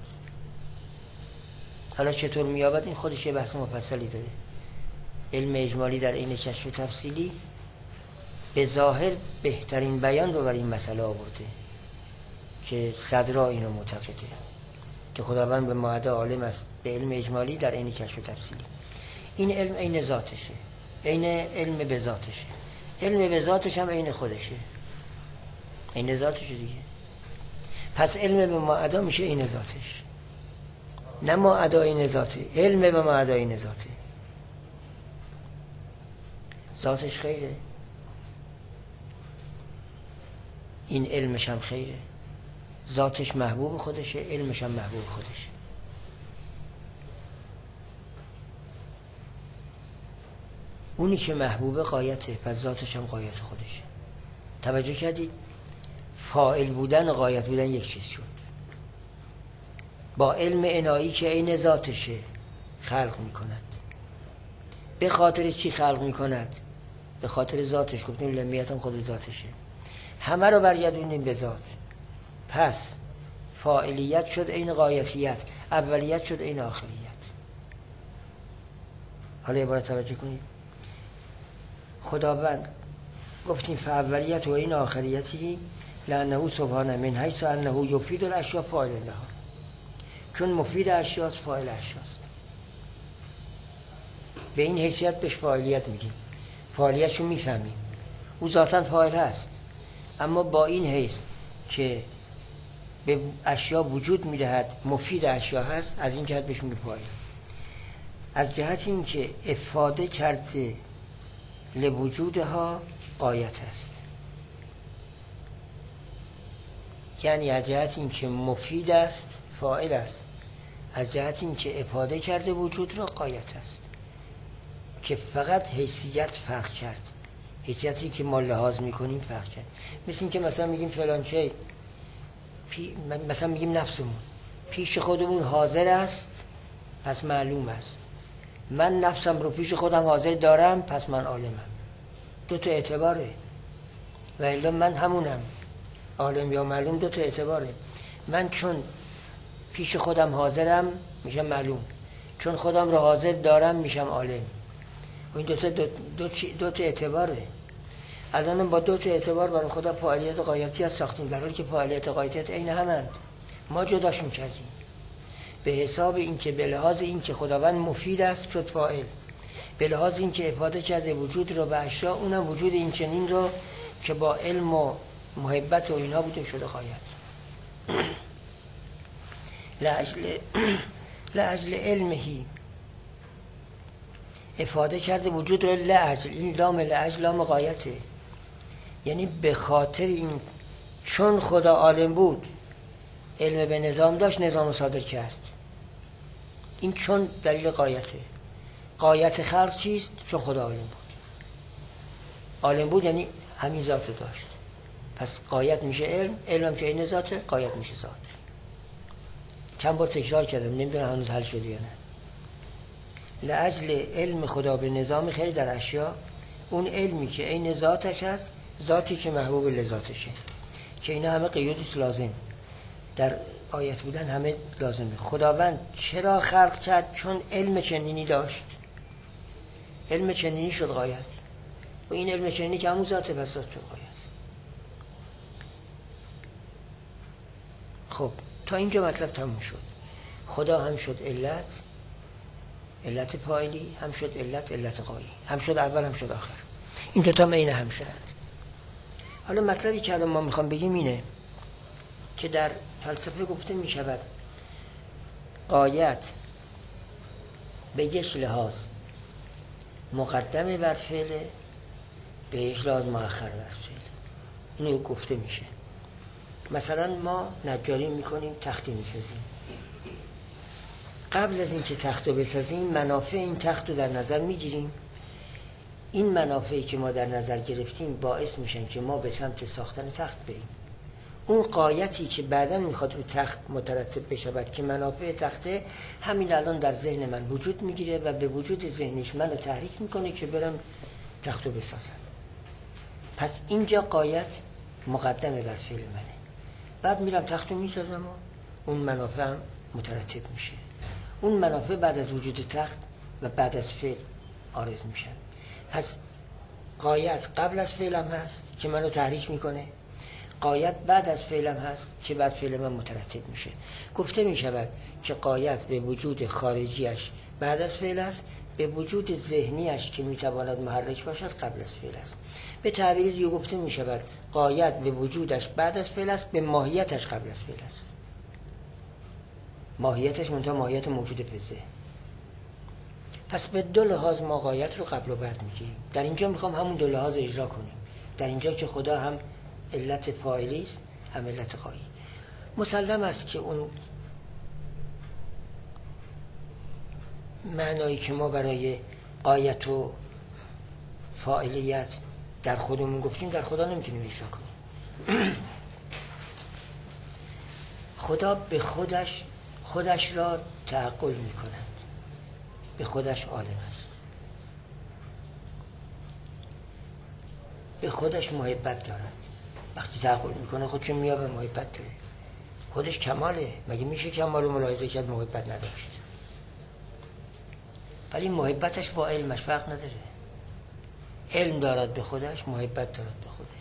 حالا چطور میابد؟ این خودش یه بحث مفصلی داره. علم اجمالی در عین کشف تفصیلی به ظاهر بهترین بیان رو برای این مسئله آورده که صدرا اینو معتقده که خداوند به معدا عالم است، به علم اجمالی در عین کشف تفصیلی. این علم عین ذاتشه، عین علم به ذاتشه. علم به ذاتش هم عین خودشه، عین ذاتشه دیگه. پس علم به معدا میشه عین ذاتش، نه معدا عین ذاته. علم به معدا عین ذاته. ذاتش خیره، این علمش هم خیره. ذاتش محبوب خودشه، علمش هم محبوب خودشه. اونی که محبوب غایته، پس ذاتش هم غایت خودشه. توجه کردید؟ فاعل بودن و غایت بودن یک چیز شد. با علم عنایی که عین ذاتشه خلق میکند. به خاطر چی خلق میکند؟ به خاطر ذاتش. گفتیم لمیت هم خود ذاتشه. همه رو برگردونیم به ذات. پس فاعلیت شد عین غایتیت، اولیت شد عین آخریت. حالا عبارت توجه کنید. خداوند گفتیم فاولیت و این آخریتی لانه سبحانه من حیث انه یفید الاشیاء فاعل لها. چون مفید اشیاست، فاعل اشیاست. به این حیثیت بهش فاعلیت میگیم، فاعلیتشو میفهمیم. او ذاتاً فاعل هست، اما با این حیث که به اشیا وجود میدهد، مفید اشیا هست، از این جهت بهش میگه فاعل. از جهت این که افاده کرده لوجودها غایت است. یعنی از جهت این که مفید است فاعل است، از جهت این که افاده کرده وجود را غایت است. که فقط حیثیت فرق کرد، حیثیتی که ما لحاظ میکنیم فرق کرد. مثل این که مثلا میگیم فلان چه، مثلا میگیم نفسمون پیش خودمون حاضر است، پس معلوم است. من نفسم رو پیش خودم حاضر دارم، پس من عالمم. دو تا اعتباره. و الا من همونم، عالم یا معلوم دو تا اعتباره. من چون پیش خودم حاضرم میشم معلوم، چون خودم رو حاضر دارم میشم عالم. و این دو تا دو, دو, دو تا اعتباره. الان با دو تا اعتبار برای خدا فعالیت غایتی از ساختیم، در حالی که فعالیت غایتیت عین همند. ما جداشون کردیم به حساب این که به لحاظ این که خداوند مفید است شد فاعل، به لحاظ این که افاده کرده وجود رو به اشیا، اونم وجود این چنین رو که با علم و محبت و اینا بوده شده غایت. لاجل لاجل علمهی افاده کرده وجود رو لاجل، این لام لاجل لام غایته. یعنی به خاطر این چون خدا عالم بود، علم به نظام داشت، نظام رو صادر کرد. این چون دلیل غایته. غایت خلق چیست؟ چون خدا عالم بود. عالم بود یعنی همین ذات داشت، پس غایت میشه علم، علم که این ذاته، غایت میشه ذات. چند بار تکرار کردم، نمیدونم هنوز حل شده یا نه. لاجل علم خدا به نظام خیلی در اشیا، اون علمی که عین ذاتش هست، ذاتی که محبوب لذاتشه، که اینا همه قیودش لازم در آیت بودن، همه لازمه. خداوند چرا خلق کرد؟ چون علم چنینی داشت، علم چنینی شد غایت. و این علم چنینی که همون ذاته، پس ذات شد غایت. خب تا اینجا مطلب تموم شد. خدا هم شد علت، علت فاعلی، هم شد علت، علت غایی، هم شد اول هم شد آخر. این دوتا عین هم شدند. حالا مطلبی که الان ما میخوام بگیم اینه که در فلسفه گفته میشود غایت به یک لحاظ مقدم بر فعل، به یک لحاظ مؤخر بر فعل. اینو گفته میشه. مثلا ما نجاری میکنیم، تختی میسازیم. قبل از اینکه تخت رو بسازیم منافع این تخت رو در نظر میگیریم. این منافعی که ما در نظر گرفتیم باعث میشن که ما به سمت ساختن تخت بریم. اون غایتی که بعداً میخواد رو تخت مترتب بشود که منافع تخته، همین الان در ذهن من وجود میگیره و به وجود ذهنیش منو تحریک میکنه که برم تخت رو بسازم. پس اینجا غایت مقدمه بر فعل منه. بعد میرم تخت رو میسازم و اون منافع هم مترتب میشه. اون منافع بعد از وجود تخت و بعد از فعل عارض میشن. پس غایت قبل از فعلم هست که منو تحریک میکنه، غایت بعد از فعلم هست که بعد فعل من مترتب میشه. گفته میشود که غایت به وجود خارجیش بعد از فعل است، به وجود ذهنیش که میتواند محرک باشد قبل از فعل است. به تعبیر دیگه گفته میشود غایت به وجودش بعد از فعل است، به ماهیتش قبل از فعل است. ماهیتش منتها ماهیت موجود به ذهن. پس به دو لحاظ ما غایت رو قبل و بعد میگیریم. در اینجا میخوام همون دو لحاظ اجرا کنیم. در اینجا که خدا هم علت فاعلی است هم علت غایی. مسلم است که اون معنایی که ما برای غایت و فاعلیت در خودمون گفتیم در خدا نمیتونیم اجرا کنیم. خدا به خودش خودش را تعقل میکند، به خودش عالم است، به خودش محبت دارد. وقتی تعقل میکنه خودشون میابه محبت داره. خودش کماله. مگه میشه کمال رو ملاحظه کرد محبت نداشت؟ ولی محبتش با علمش فرق نداره. علم دارد به خودش، محبت دارد به خودش.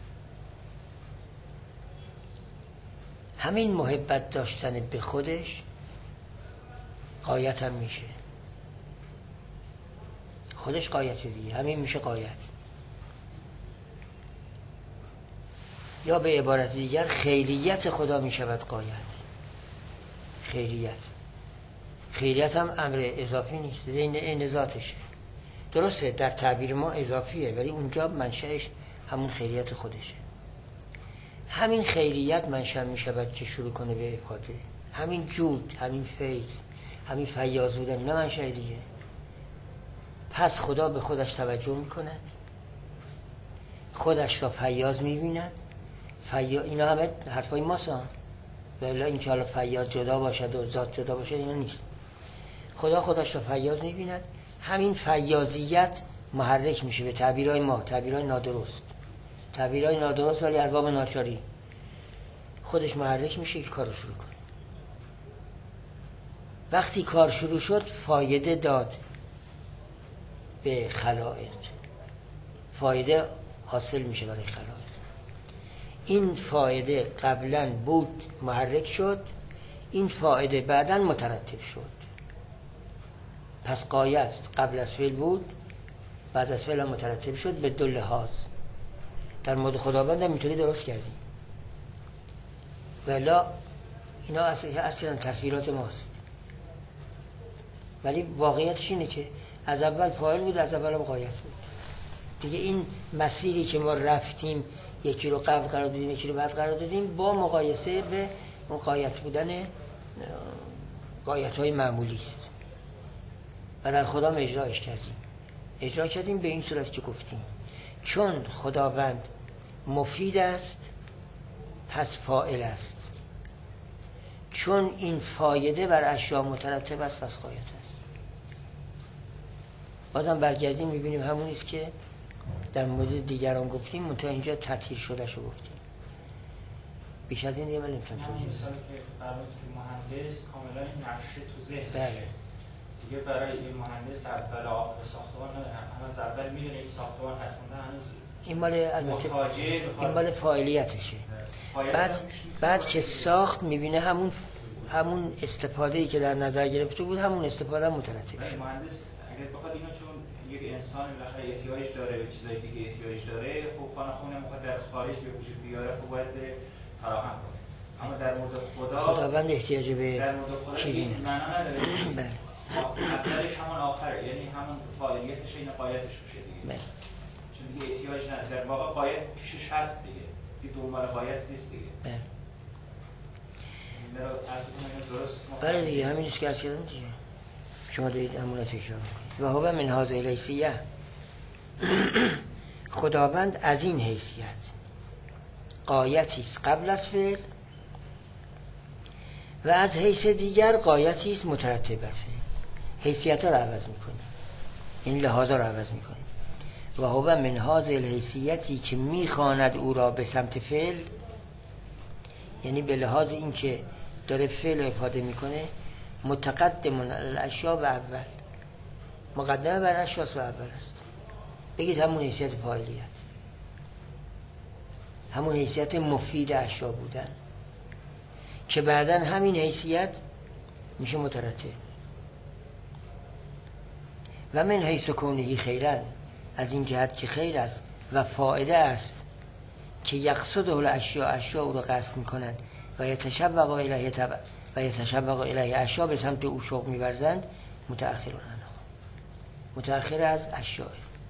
همین محبت داشتن به خودش غایت هم میشه. خودش غایت دیگه، همین میشه غایت. یا به عبارت دیگر خیریت خدا میشود غایت. خیریت خیریت هم امر اضافی نیست، این ذاتشه. درسته در تعبیر ما اضافیه، ولی اونجا منشأش همون خیریت خودشه. همین خیریت منشأ میشود که شروع کنه به افاده. همین جود، همین فیض، همین فیاض بودن، نه منشأ دیگه. پس خدا به خودش توجه میکند، خودش را فیاض میبیند. فیا... اینا همه حرفای ماست. ولی این که حالا فیاض جدا باشد و ذات جدا باشد اینا نیست. خدا خودش را فیاض میبیند. همین فیاضیت محرک میشه به تعبیرهای ما، تعبیرهای نادرست، تعبیرهای نادرست ولی از باب ناچاری. خودش محرک میشه که کارو شروع کنه. وقتی کار شروع شد فایده داد به خلائق، فایده حاصل میشه برای خلائق. این فایده قبلا بود محرک شد، این فایده بعدا مترتب شد. پس غایت قبل از فعل بود، بعد از فعل مترتب شد به دو لحاظ. در مورد خداوند هم اینطوری درست کردیم. ولی اینا اصلا تصویرات ماست. ولی واقعیتش اینه که از اول فاعل بود، از اول هم غایت بود. دیگه این مسیری که ما رفتیم، یکی رو قبل قرار دادیم یکی رو بعد قرار دادیم، با مقایسه به اون غایت بودن غایت‌های معمولی است. و در خدا اجراش کردیم. اجرا کردیم به این صورت که گفتیم چون خداوند مفید است پس فاعل است، چون این فایده بر اشیاء مترتب است پس غایت است. بازم برگردیم میبینیم همون است که در مورد دیگران گفتیم، منتها اینجا تطهیر شده شو گفتیم. بیش از این دیگه من نمی‌فهمم. همون مثالی که فرمودید که مهندس کاملا این نقشه تو ذهنشه. بله. دیگه برای این مهندس اول آخر ساختمان هم از اول میدونه این ساختمان هست، منتها هنوز این مال البته محتاجه این مال فاعلیتشه. بعد بعد که ساخت میبینه همون همون استفاده‌ای که در نظر گرفته بود همون استفاده مترتب شد. مهندس اگر بخواد اینو چون یک انسان بالاخره احتیاج داره به چیزای دیگه احتیاج داره، خب خانه خونه میخواد در خارج به وجود بیاره، خب باید به فراهم کنه. اما در مورد خدا خداوند احتیاج به در مورد خدا چیزی این نداره. معنا نداره. بله. اولش همون آخره، یعنی همون فاعلیتش این قایتش میشه دیگه. بله. چون دیگه احتیاج نداره. در واقع قایت پیشش هست دیگه. دیگه دنبال قایت نیست دیگه. بله. مرا عرض درست بله دیگه همین است که عرض کردم دیگه. شما دارید همون رو تکرار میکنید. و هو من هذه الحیثیه، خداوند از این حیثیت غایتی است قبل از فعل و از حیث دیگر غایتی است مترتب بر فعل. حیثیت رو عوض میکنه، این لحاظا رو عوض میکنه. و هو من هذه الحیثیتی که میخواند او را به سمت فعل، یعنی به لحاظ این که داره فعل افاده میکنه، متقدم الاشیاء و اول، مقدمه بر اشیاء و اول است. بگید همون حیثیت فاعلیت، همون حیثیت مفید اشیاء بودن که بعدن همین حیثیت میشه مترتب. و من حیث کونه خیرن، از این جهت که خیر است و فایده است که یقصد اول اشیاء اشیاء او رو قصد میکنند و یتشوق الیه تبع و یتشوق الیه اشیاء به سمت او شوق می‌ورزند، متأخر آنها، متأخر از اشیاء.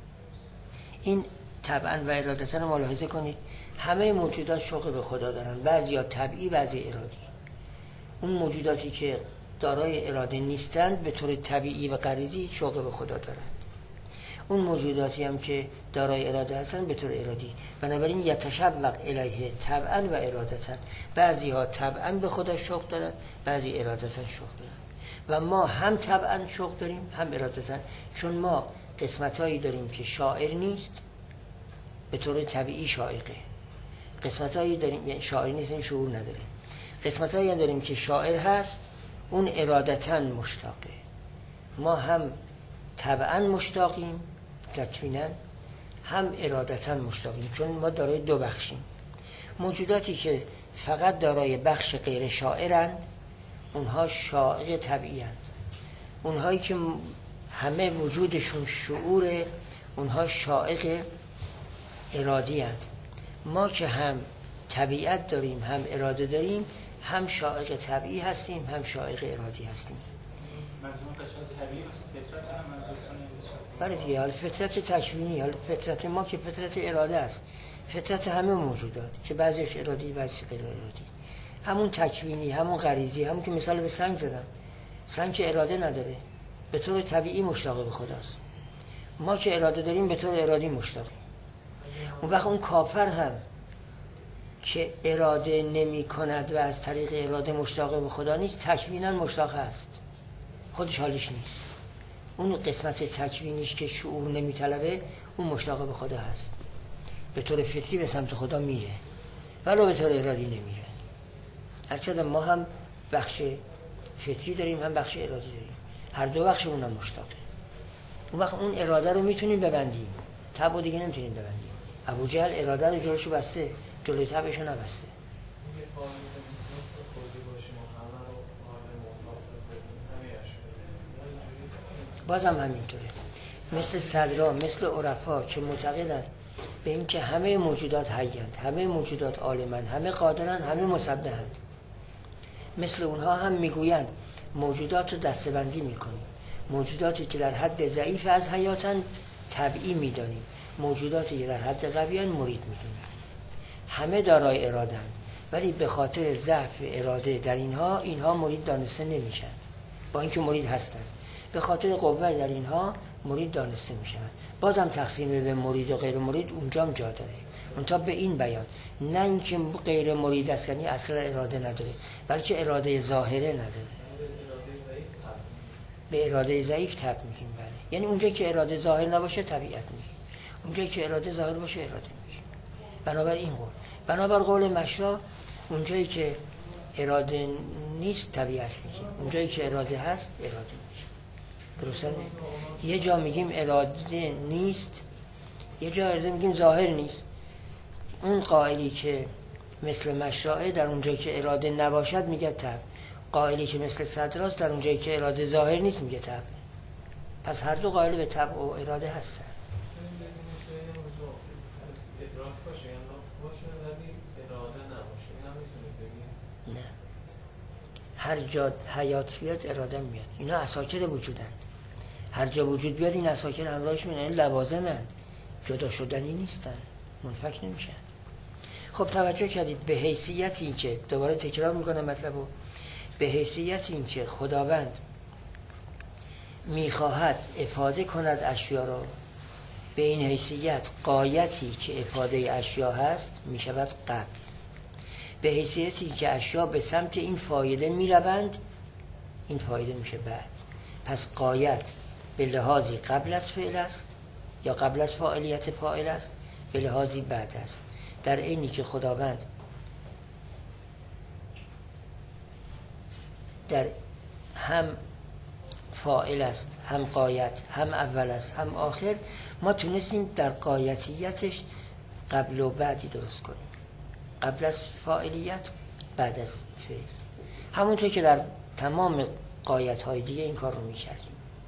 این طبعا و ارادتا رو ملاحظه کنید، همه موجودات شوق به خدا دارن، بعضیا طبعی بعضی ارادی. اون موجوداتی که دارای اراده نیستند به طور طبیعی و غریزی شوق به خدا دارند. اون موجوداتی هم که دارای اراده هستن به طور ارادی. بنابراین یتشوق الیه طبعا و ارادتا، بعضی ها طبعا به خدا شوق دارن، بعضی ارادتا شوق دارن. و ما هم طبعا شوق داریم هم ارادتا، چون ما قسمتایی داریم که شاعر نیست، به طور طبیعی شایقه. قسمتایی داریم یعنی شاعر نیست، شعور نداره. قسمتایی هم داریم که شاعر هست، اون ارادتا مشتاقه. ما هم طبعا مشتاقیم تکوینا، هم ارادتا مشتاقیم، چون ما دارای دو بخشیم. موجوداتی که فقط دارای بخش غیر شاعرند اونها شائق طبیعی هستند. اونهایی که همه وجودشون شعوره اونها شائق ارادی هستند. ما که هم طبیعت داریم هم اراده داریم، هم شائق طبیعی هستیم هم شائق ارادی هستیم. منظور قسمت طبیعی مثل فطرت هم منظورتونه؟ بله دیگه، حالا فطرت تکوینی، حالا فطرت ما که فطرت اراده است، فطرت همه موجودات که بعضیش ارادی بعضیش غیر ارادی، همون تکوینی همون غریزی، همون که مثال به سنگ زدم، سنگ که اراده نداره به طور طبیعی مشتاق به خداست. ما که اراده داریم به طور ارادی مشتاقیم. اون وقت اون کافر هم که اراده نمی کند و از طریق اراده مشتاق به خدا نیست، تکوینا مشتاق هست، خودش حالش نیست. اون قسمت تکوینیش که شعور نمی طلبه اون مشتاق به خدا هست، به طور فطری به سمت خدا میره ولی به طور ارادی نمیره. از چه ما هم بخش فطری داریم هم بخش ارادی داریم، هر دو بخش اونم مشتاقه. اون وقت اون اراده رو میتونیم ببندیم، تب و دیگه نمیتونیم ببندیم. ابو جهل اراده رو جلوشو بسته، جلوی تبشو نبسته. بازم همینطوره، مثل صدرا مثل عرفا که معتقدن به این که همه موجودات حیند، همه موجودات عالمند، همه قادرند، همه مسبحند. مثل اونها هم میگویند موجودات رو دسته‌بندی میکنیم، موجوداتی که در حد ضعیف از حیاتن طبیعی میدانیم، موجوداتی که در حد قوی مرید میدونیم. همه دارای اراده‌اند ولی به خاطر ضعف اراده در اینها اینها مرید دانسته نمیشن، با اینکه مرید هستند. به خاطر قوت در اینها مرید دانسته میشن. بازم تقسیم به مرید و غیر مرید اونجا جا داره، اونتا به این بیان، نه اینکه غیر مرید است یعنی اصلا اراده نداره، بلکه اراده ظاهره نداره. به اراده ضعیف تب میگیم. بله، یعنی اونجایی که اراده ظاهر نباشه طبیعت میگیم، اونجایی که اراده ظاهر باشه اراده میگیم. بنابر این قول، بنابر قول مشرع، اونجایی که اراده نیست طبیعت میگیم، اونجایی که اراده هست اراده میگیم. درسته؟ یه جا میگیم اراده نیست یه جا اراده میگیم ظاهر نیست. اون قائلی که مثل مشرعه در اونجایی که اراده نباشد میگه طبع، قائلی که مثل صدراست در اونجایی که اراده ظاهر نیست میگه طبع. پس هر دو قائل به طبع و اراده هستن. نه، هر جا حیات بیاد اراده میاد. اینا اساکر وجودند. هر جا وجود بیاد این اساکر همراهش میاد. این لوازمن، جدا شدنی نیستن، منفک نمیشن. خب توجه کردید به حیثیت این که، دوباره تکرار میکنم مطلبو، به حیثیت این که خداوند میخواهد افاده کند اشیا را، به این حیثیت غایتی که افاده اشیا هست میشود قبل. به حیثیتی که اشیا به سمت این فایده میروند، این فایده میشه بعد. پس غایت به لحاظی قبل از فعل است یا قبل از فاعلیت فاعل است، به لحاظی بعد است. در اینی که خداوند در هم فاعل است، هم غایت، هم اول است، هم آخر، ما تونستیم در غایتیتش قبل و بعدی درست کنیم. قبل از فاعلیت، بعد از فعل. همونطور که در تمام غایت های دیگه این کار رو میکردیم.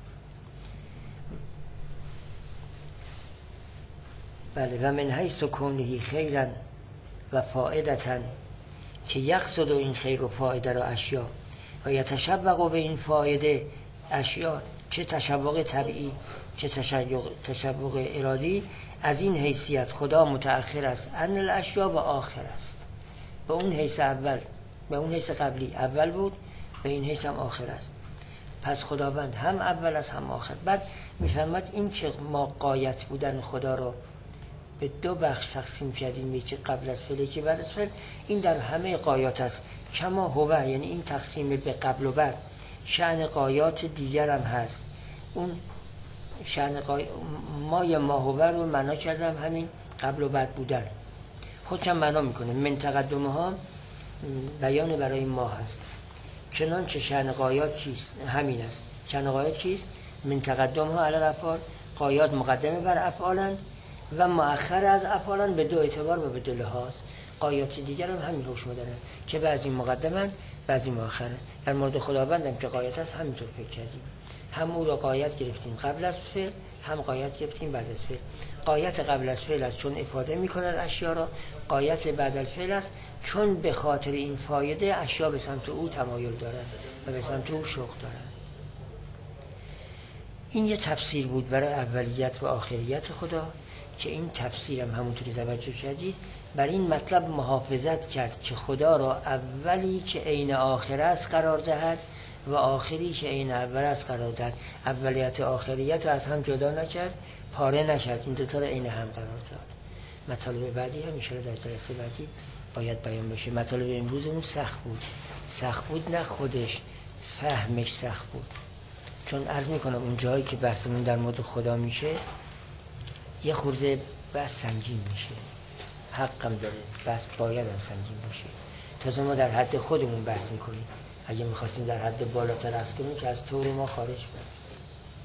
بله، و من حیث کونه خیرا و فائدتا که یقصد این خیر و فایده را اشیا و یتشوق به این فایده اشیا، چه تشوق طبیعی چه تشوق ارادی، از این حیثیت خدا متأخر است ان الاشیا و آخر است. به اون حیث اول، به اون حیث قبلی اول بود، به این حیث هم آخر است. پس خداوند هم اول است هم آخر. بعد میفهمد این که ما غایت بودن خدا رو به دو بخش تقسیم کردیم، یکی قبل از فعل یکی بعد از فعل، این در همه غایات است. کما هو، یعنی این تقسیم به قبل و بعد شأن غایات دیگر هم هست. اون شأن غای... ما یا ما هو رو معنا کردم همین قبل و بعد بودن، خودشم معنا میکنه. من تقدمه ها بیان برای ما هست. چنانچه شأن غایات چیست؟ همین است. شأن غایات چیست؟ من تقدمه ها علی الافعال، غایات مقدمه بر افعالند و مؤخر از افعالند به دو اعتبار و به دو لحاظ. غایات دیگر هم همین حکم دارن که بعضی مقدمن بعضی مؤخرن. در مورد خداوند هم که غایت است همینطور فکر کردیم، هم او رو غایت گرفتیم قبل از فعل، هم غایت گرفتیم بعد از فعل. غایت قبل از فعل است چون افاده می‌کند اشیا را، غایت بعد از فعل است چون به خاطر این فایده اشیا به سمت او تمایل دارند و به سمت او شوق دارند. این یه تفسیر بود برای اولیت و آخریت خدا که این تفسیر هم همونطوری توجه کردید بر این مطلب محافظت کرد که خدا را اولی که عین آخر است قرار دهد و آخری که عین اول است قرار دهد. اولیت و آخریت از هم جدا نکرد، پاره نکرد، این دوتا را عین هم قرار داد. مطالب بعدی هم میشه در جلسه بعدی باید بیان بشه. مطالب امروزمون سخت بود. سخت بود نه خودش، فهمش سخت بود. چون عرض میکنم اون جایی که بحثمون در مورد خدا میشه یه خورده بحث سنگین میشه. حقم داره، بحث باید هم سنگین باشه. تازه ما در حد خودمون بحث میکنیم. اگه میخواستیم در حد بالاتر از کنیم که از طور ما خارج بشه.